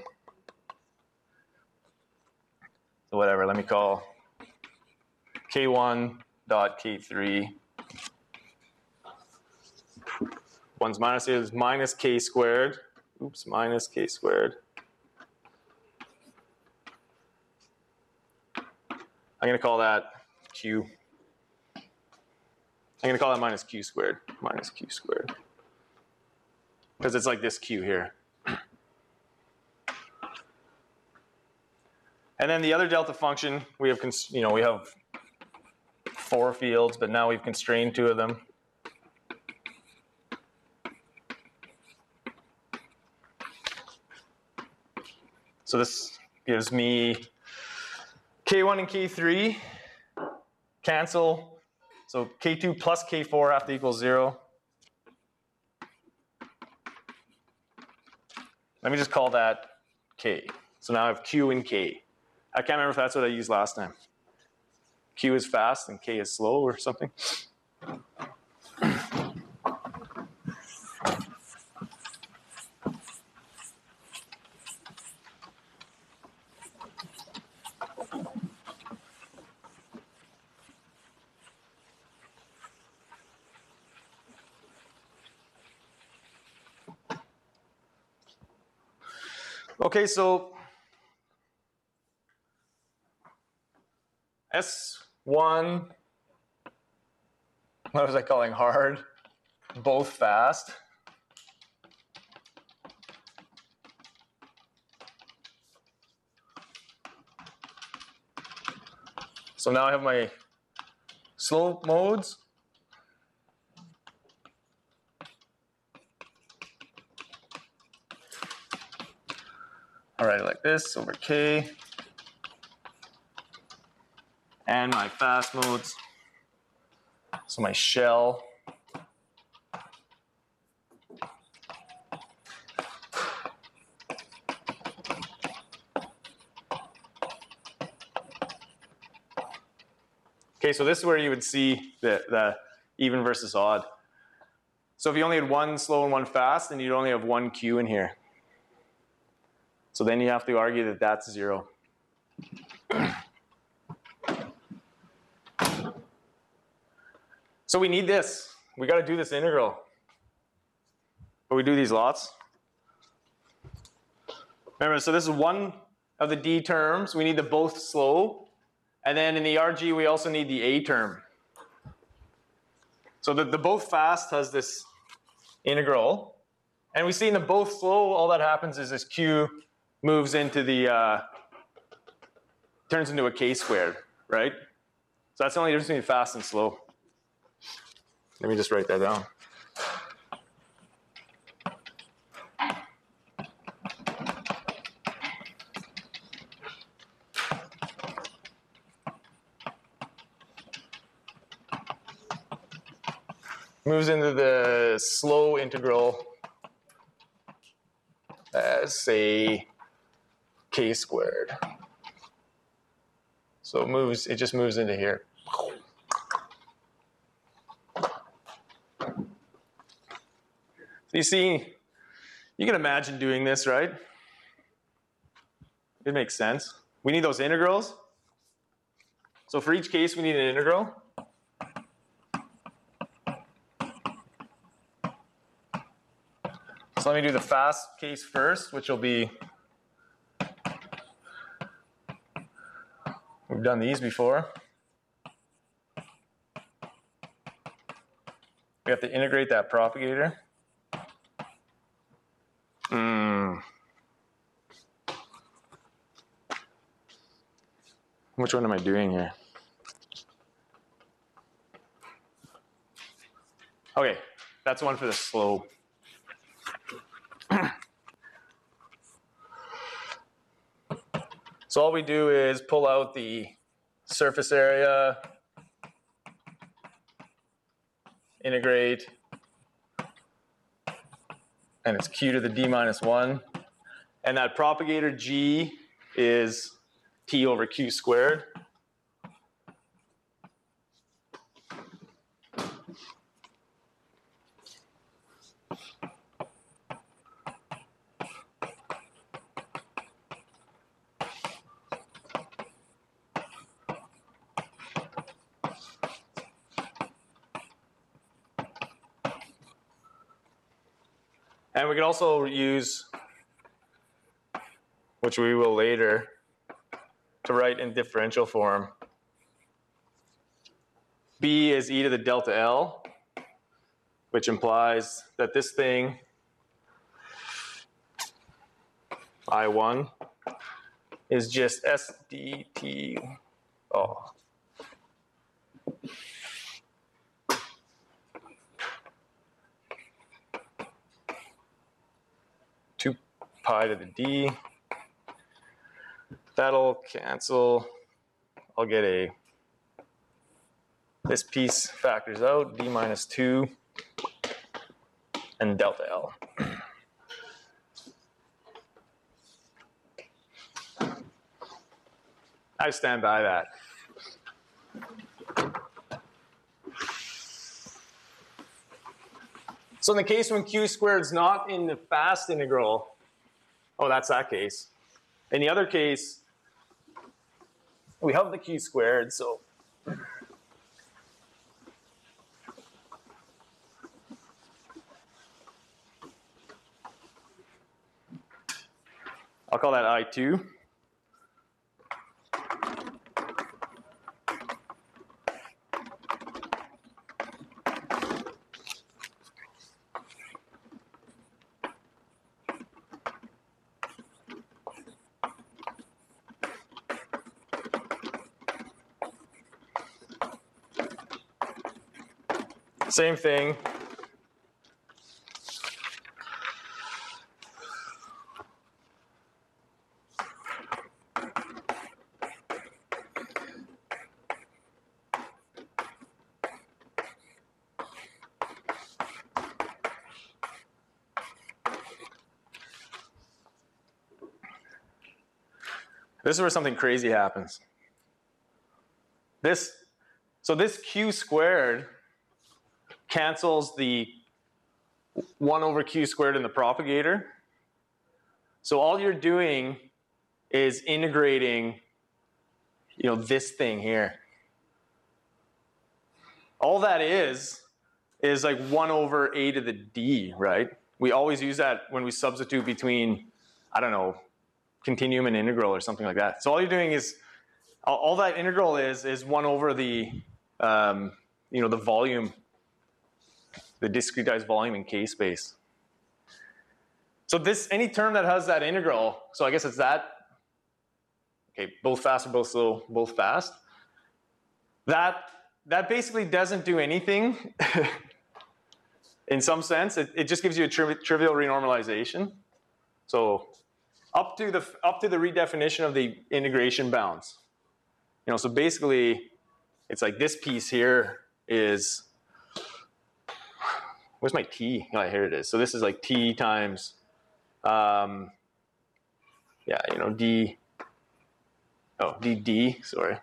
so whatever, let me call K one dot K three. One's minus here is minus K squared. Oops, minus K squared. I'm going to call that Q. I'm going to call that minus Q squared, minus Q squared. Because it's like this Q here. And then the other delta function, we have, you know, we have four fields, but now we've constrained two of them. So this gives me K one and K three cancel. So K two plus K four have to equal zero. Let me just call that K. So now I have Q and K. I can't remember if that's what I used last time. Q is fast and K is slow or something. Okay, so S one, what was I calling hard? Both fast. So now I have my slow modes. All right, like this over K. and my fast modes. So my shell. Okay, so this is where you would see the, the even versus odd. So if you only had one slow and one fast, then you'd only have one Q in here. So then you have to argue that that's zero. So we need this. We got to do this integral. But we do these lots. Remember, so this is one of the D terms. We need the both slow. And then in the R G, we also need the A term. So the, the both fast has this integral. And we see in the both slow, all that happens is this Q moves into the, uh, turns into a K squared, right? So that's the only difference between fast and slow. Let me just write that down. Moves into the slow integral as, say, K squared. So it moves, it just moves into here. So you see, you can imagine doing this, right? It makes sense. We need those integrals. So for each case, we need an integral. So let me do the fast case first, which will be, we've done these before. We have to integrate that propagator. Mm. Which one am I doing here? Okay, that's one for the slow. So all we do is pull out the surface area, integrate, and it's Q to the D minus one. And that propagator G is T over Q squared. And we can also use, which we will later, to write in differential form. B is e to the delta L, which implies that this thing, I one, is just S D T, oh. two pi to the D. That'll cancel. I'll get a, this piece factors out, D minus two, and delta L. I stand by that. So in the case when Q squared is not in the fast integral, oh, that's that case. In the other case, we have the Q squared, so I'll call that I two. Same thing. This is where something crazy happens. This, so this q squared cancels the one over q squared in the propagator. So all you're doing is integrating, you know, this thing here. All that is, is like one over a to the d, right? We always use that when we substitute between, I don't know, continuum and integral or something like that. So all you're doing is, all that integral is, is one over the, um, you know, the volume, the discretized volume in K space. So this, any term that has that integral, so I guess it's that, okay, both fast or both slow, both fast. That, that basically doesn't do anything in some sense. It, it just gives you a tri trivial renormalization. So up to, the, up to the redefinition of the integration bounds. You know, so basically, it's like this piece here is, where's my t? Oh, here it is. So this is like t times, um, yeah, you know, d, oh, dd, sorry.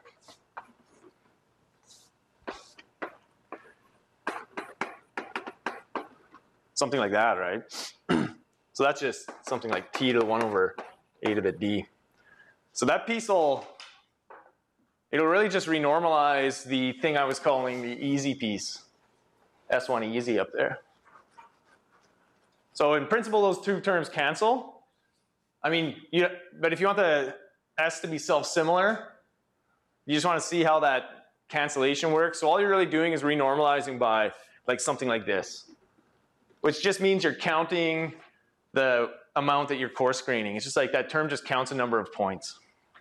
Something like that, right? So that's just something like t to the one over a to the d. So that piece will, it'll really just renormalize the thing I was calling the easy piece, S one easy up there. So in principle, those two terms cancel. I mean, you, but if you want the S to be self-similar, you just want to see how that cancellation works. So all you're really doing is renormalizing by like something like this, which just means you're counting the amount that you're coarse graining. It's just like that term just counts a number of points.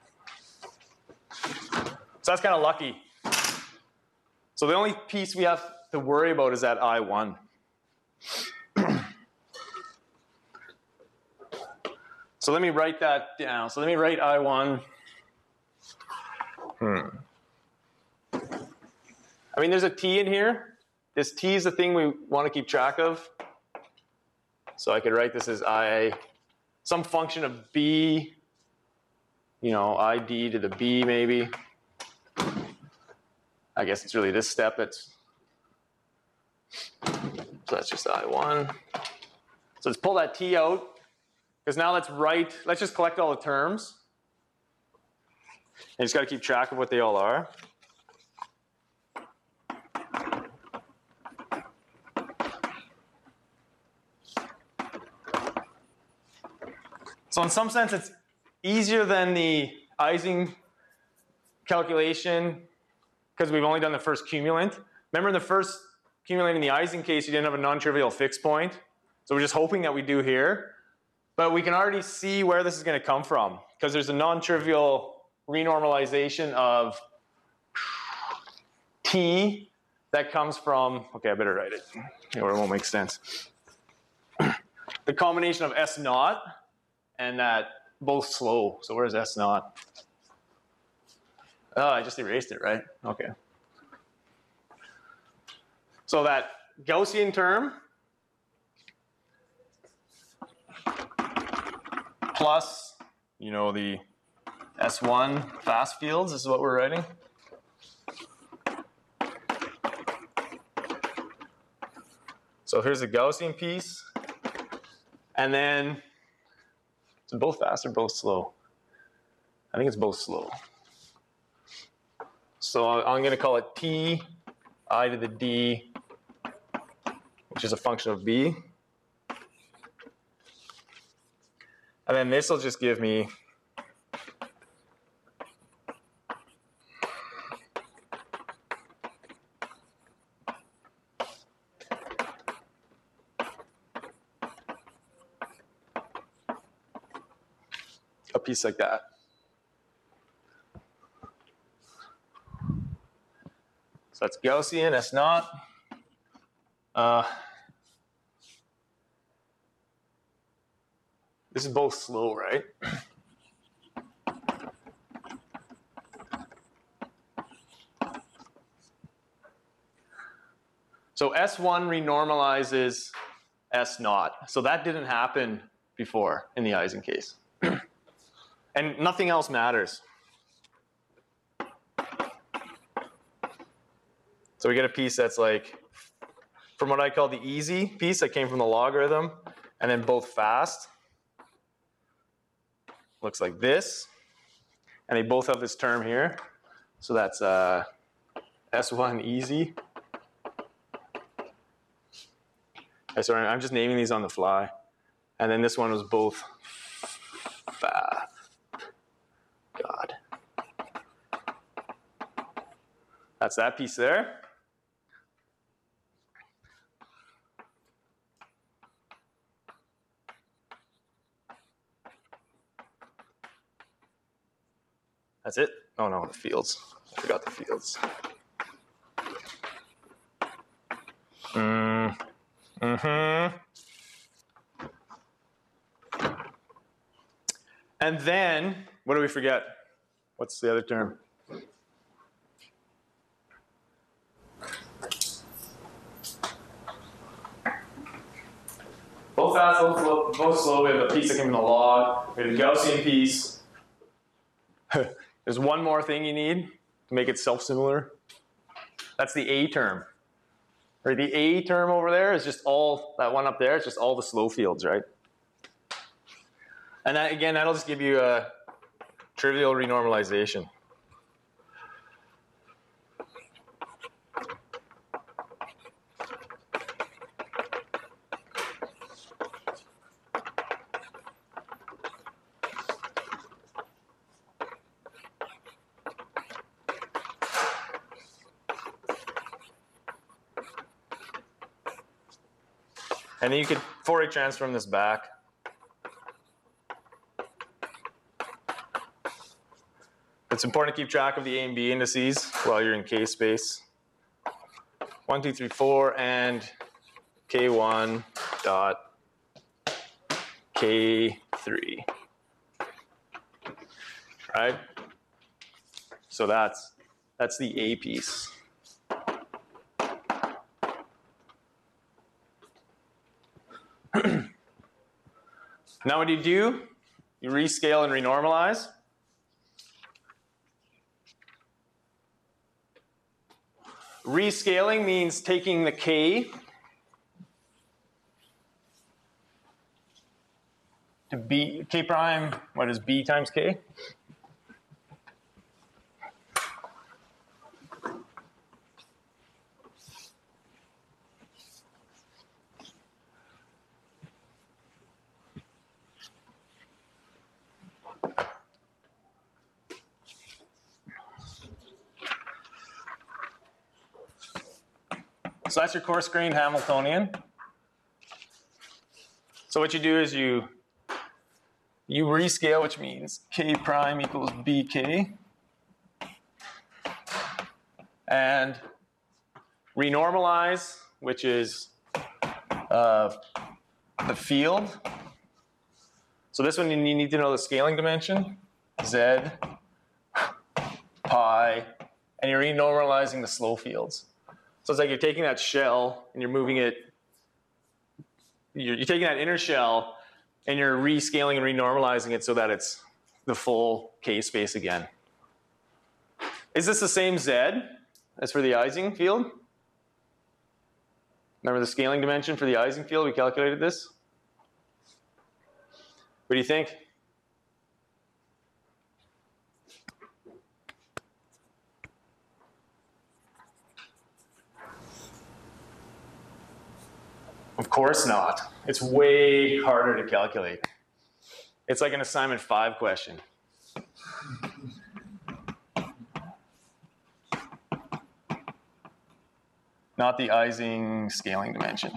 So that's kind of lucky. So the only piece we have to worry about is that I one. So let me write that down. So let me write I one. Hmm. I mean, there's a t in here. This t is the thing we want to keep track of. So I could write this as I, some function of b, you know, id to the b maybe. I guess it's really this step. It's, so that's just I one. So let's pull that t out. Because now let's write, let's just collect all the terms. And you just got to keep track of what they all are. So in some sense, it's easier than the Ising calculation because we've only done the first cumulant. Remember in the first cumulant in the Ising case, you didn't have a non-trivial fixed point. So we're just hoping that we do here. But we can already see where this is going to come from because there's a non-trivial renormalization of t that comes from, okay, I better write it or it won't make sense. The combination of S naught and that both slow. So where's S naught? Oh, I just erased it, right? Okay. So that Gaussian term plus, you know, the S one fast fields, this is what we're writing. So here's the Gaussian piece. And then, is it both fast or both slow? I think it's both slow. So I'm going to call it T, I to the D, which is a function of B. And then this will just give me a piece like that. So that's Gaussian, S naught. Uh, this is both slow, right? So S one renormalizes S naught. So that didn't happen before in the Ising case. And nothing else matters. So we get a piece that's like, from what I call the easy piece that came from the logarithm, and then both fast. Looks like this. And they both have this term here. So that's uh, S one easy. Okay, sorry, I'm just naming these on the fly. And then this one was both fast. God. That's that piece there. That's it? Oh no, the fields. I forgot the fields. Mm. Mm-hmm. And then, what do we forget? What's the other term? Both fast, both slow, both slow. We have a piece that came from the log. We have a Gaussian piece. There's one more thing you need to make it self-similar. That's the A term. Right, the A term over there is just all, that one up there, it's just all the slow fields, right? And that, again, that'll just give you a trivial renormalization. And then you could Fourier transform this back. It's important to keep track of the A and B indices while you're in K space. One, two, three, four, and K one dot K three. Right? So that's that's the A piece. Now what do you do? You rescale and renormalize. Rescaling means taking the K to B, K prime, what is B times K? So that's your coarse-grained Hamiltonian. So what you do is you you rescale, which means K prime equals B K, and renormalize, which is uh, the field. So this one you need to know the scaling dimension, Z, pi, and you're renormalizing the slow fields. So it's like you're taking that shell and you're moving it, you're, you're taking that inner shell and you're rescaling and renormalizing it so that it's the full K space again. Is this the same Z as for the Ising field? Remember the scaling dimension for the Ising field? We calculated this. What do you think? Of course not. It's way harder to calculate. It's like an assignment five question. Not the Ising scaling dimension.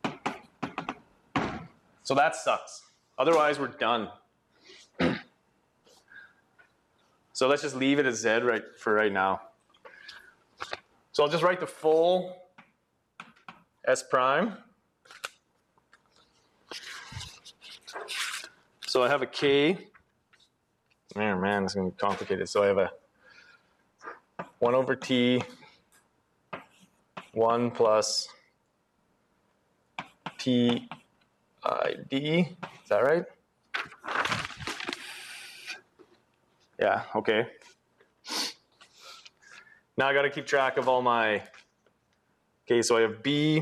So that sucks. Otherwise, we're done. So let's just leave it as Z right for right now. So I'll just write the full S prime. So I have a K. Man, man, it's going to be complicated. So I have a one over T, one plus T I D. Is that right? Yeah, okay. Now I got to keep track of all my, okay, so I have B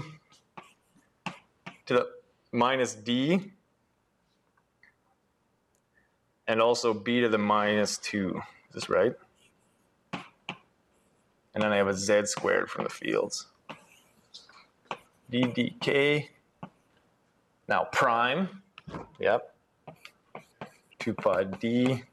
to the minus D, and also B to the minus two. Is this right? And then I have a Z squared from the fields. D D K. Now prime, yep. two pi D.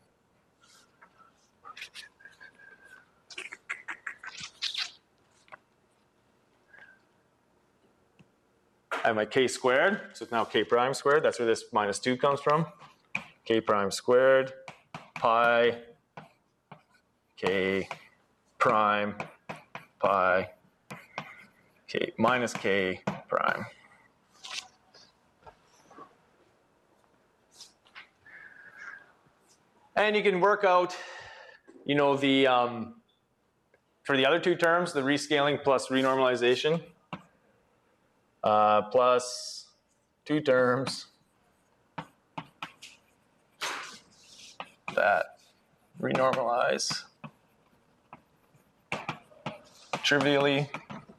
I have my K squared, so it's now K prime squared. That's where this minus two comes from. K prime squared, pi, K prime, pi, K minus K prime. And you can work out, you know, the, um, for the other two terms, the rescaling plus renormalization, uh, plus two terms that renormalize trivially.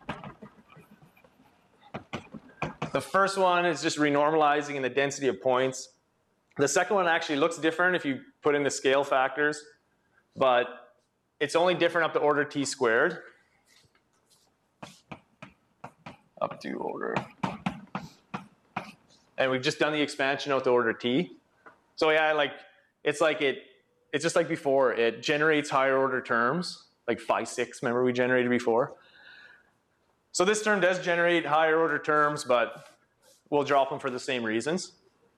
The first one is just renormalizing in the density of points. The second one actually looks different if you put in the scale factors, but it's only different up to order t squared. Up to order. And we've just done the expansion out to order t. So yeah, like it's like it, it's just like before, it generates higher order terms, like phi six, remember we generated before? So this term does generate higher order terms, but we'll drop them for the same reasons.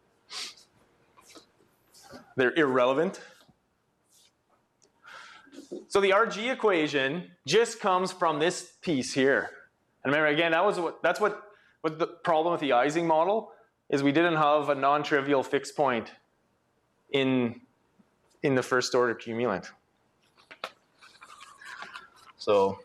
They're irrelevant. So the R G equation just comes from this piece here. And remember, again, that was what, that's what, what the problem with the Ising model is we didn't have a non-trivial fixed point in, in the first order cumulant. So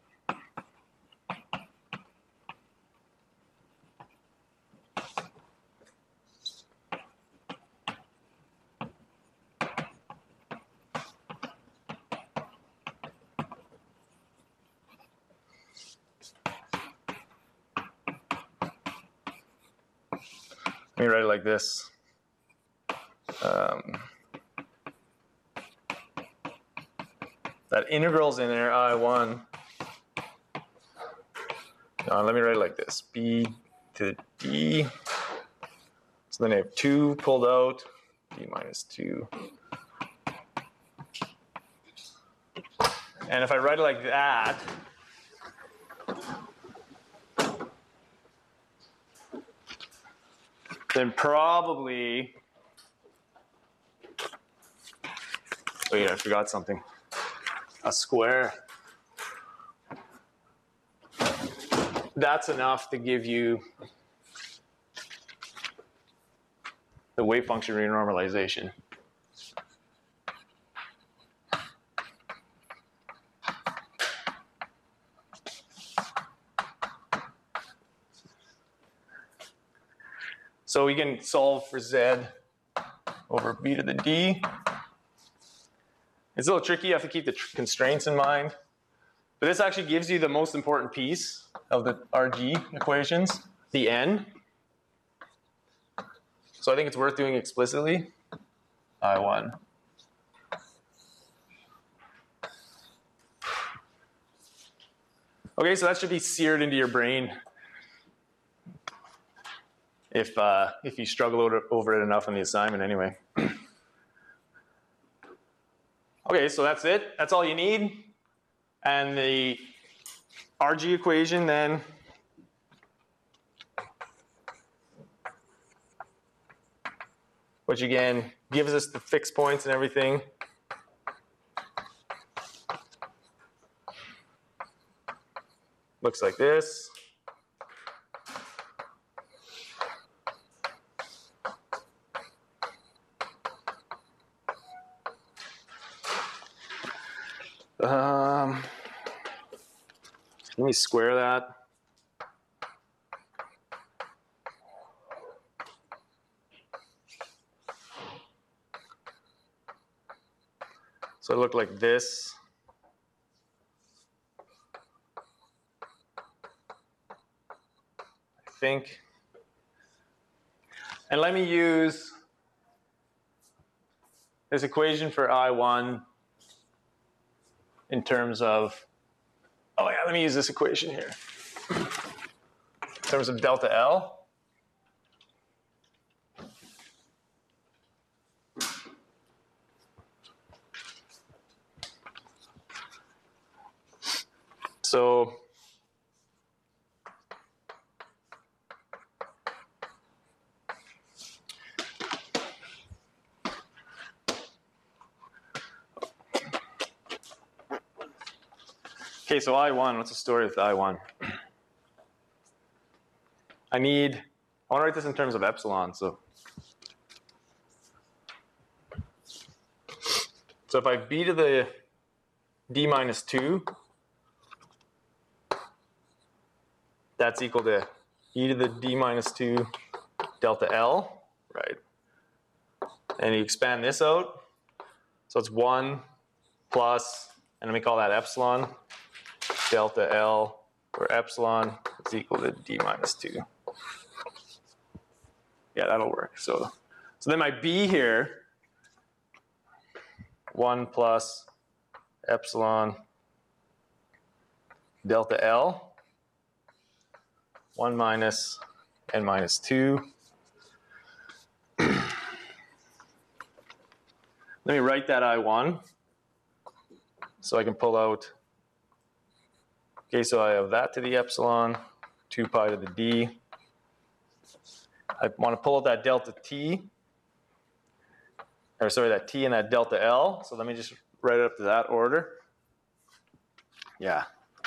let me write it like this. Um, that integral's in there, I one. Uh, let me write it like this. B to D. So then I have two pulled out. D minus two. And if I write it like that, then probably, wait, I forgot something. A square. That's enough to give you the wave function renormalization. So we can solve for Z over B to the D. It's a little tricky, you have to keep the constraints in mind. But this actually gives you the most important piece of the R G equations, the N. So I think it's worth doing explicitly. I one. Okay, so that should be seared into your brain if, uh, if you struggle over, over it enough in the assignment anyway. Okay, so that's it. That's all you need. And the R G equation then which again gives us the fixed points and everything. Looks like this. Um, let me square that. So it looked like this. I think. And let me use this equation for I one in terms of, oh yeah, let me use this equation here. In terms of delta L. So okay, so I one, what's the story with I one? I need, I want to write this in terms of epsilon. So, so if I b to the d minus two, that's equal to e to the d minus two delta L, right? And you expand this out. So it's one plus, and let me call that epsilon, delta L, where epsilon is equal to d minus two. Yeah, that'll work. So, so then my b here, one plus epsilon delta L, one minus n minus two. Let me write that I one so I can pull out. Okay, so I have that to the epsilon, two pi to the d. I want to pull out that delta t, or sorry, that t and that delta L. So let me just write it up to that order. Yeah.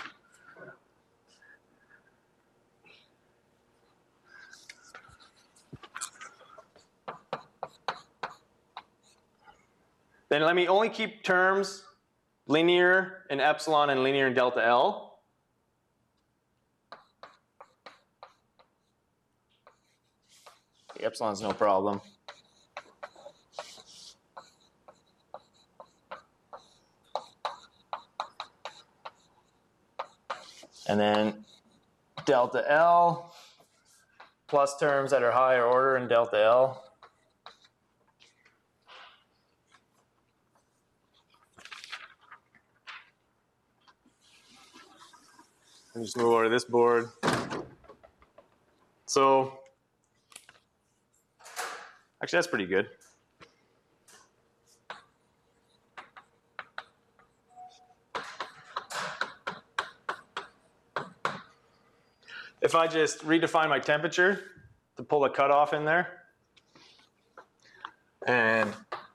Then let me only keep terms linear in epsilon and linear in delta L. The epsilon's no problem. And then delta L plus terms that are higher order in delta L. Let me just move over to this board. So, actually that's pretty good. If I just redefine my temperature to pull a cutoff in there, and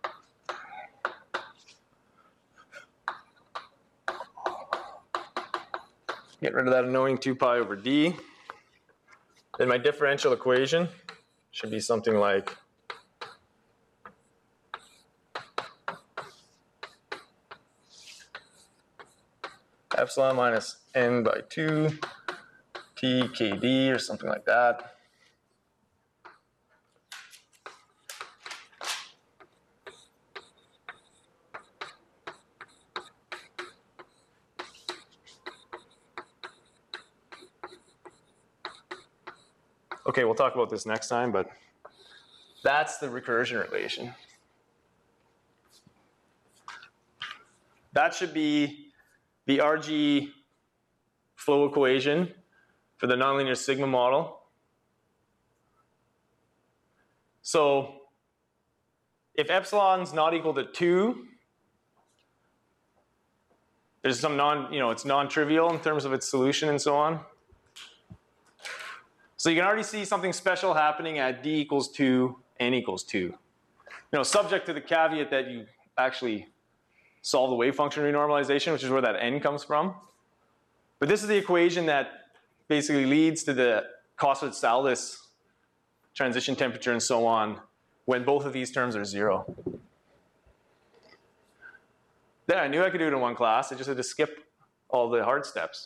get rid of that annoying two pi over d, then my differential equation should be something like epsilon minus n by two t kd or something like that. Okay, we'll talk about this next time, but that's the recursion relation. That should be the R G flow equation for the nonlinear sigma model. So if epsilon's not equal to two, there's some non, you know, it's non-trivial in terms of its solution and so on. So you can already see something special happening at d equals two, n equals two. You know, subject to the caveat that you actually solve the wave function renormalization, which is where that n comes from. But this is the equation that basically leads to the Cosworth-Saldes transition temperature and so on when both of these terms are zero. Then I knew I could do it in one class. I just had to skip all the hard steps.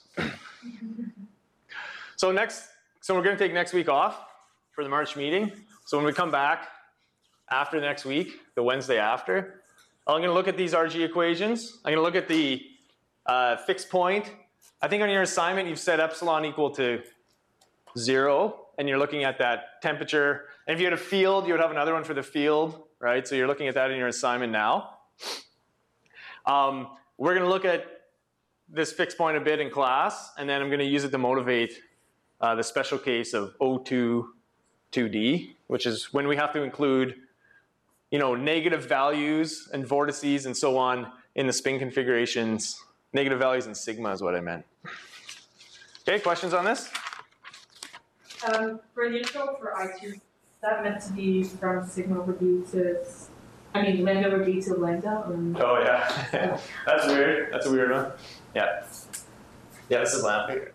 So next, so we're going to take next week off for the March meeting. So when we come back after next week, the Wednesday after, I'm going to look at these R G equations. I'm going to look at the uh, fixed point. I think on your assignment you've set epsilon equal to zero, and you're looking at that temperature. And if you had a field, you would have another one for the field, right? So you're looking at that in your assignment now. Um, we're going to look at this fixed point a bit in class, and then I'm going to use it to motivate uh, the special case of O two two D, which is when we have to include, you know, negative values and vortices and so on in the spin configurations. Negative values in sigma is what I meant. Okay, questions on this? Um, for the intro for I two, that meant to be from sigma over d to, I mean, lambda over d to lambda? Or? Oh, yeah. That's weird. That's a weird one. Yeah. Yeah, this is lambda.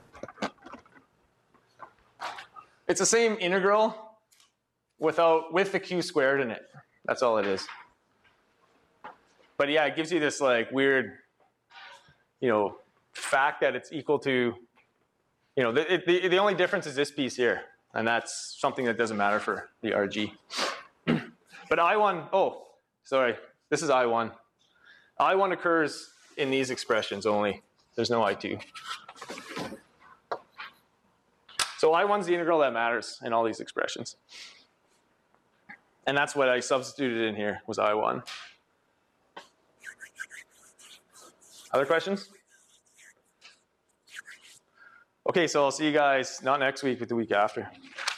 It's the same integral without with the q squared in it. That's all it is. But yeah, it gives you this like weird, you know, fact that it's equal to, you know, the, the, the only difference is this piece here. And that's something that doesn't matter for the R G. But I one, oh, sorry, this is I one. I one occurs in these expressions only. There's no I two. So I one's the integral that matters in all these expressions. And that's what I substituted in here, was I one. Other questions? Okay, so I'll see you guys not next week, but the week after.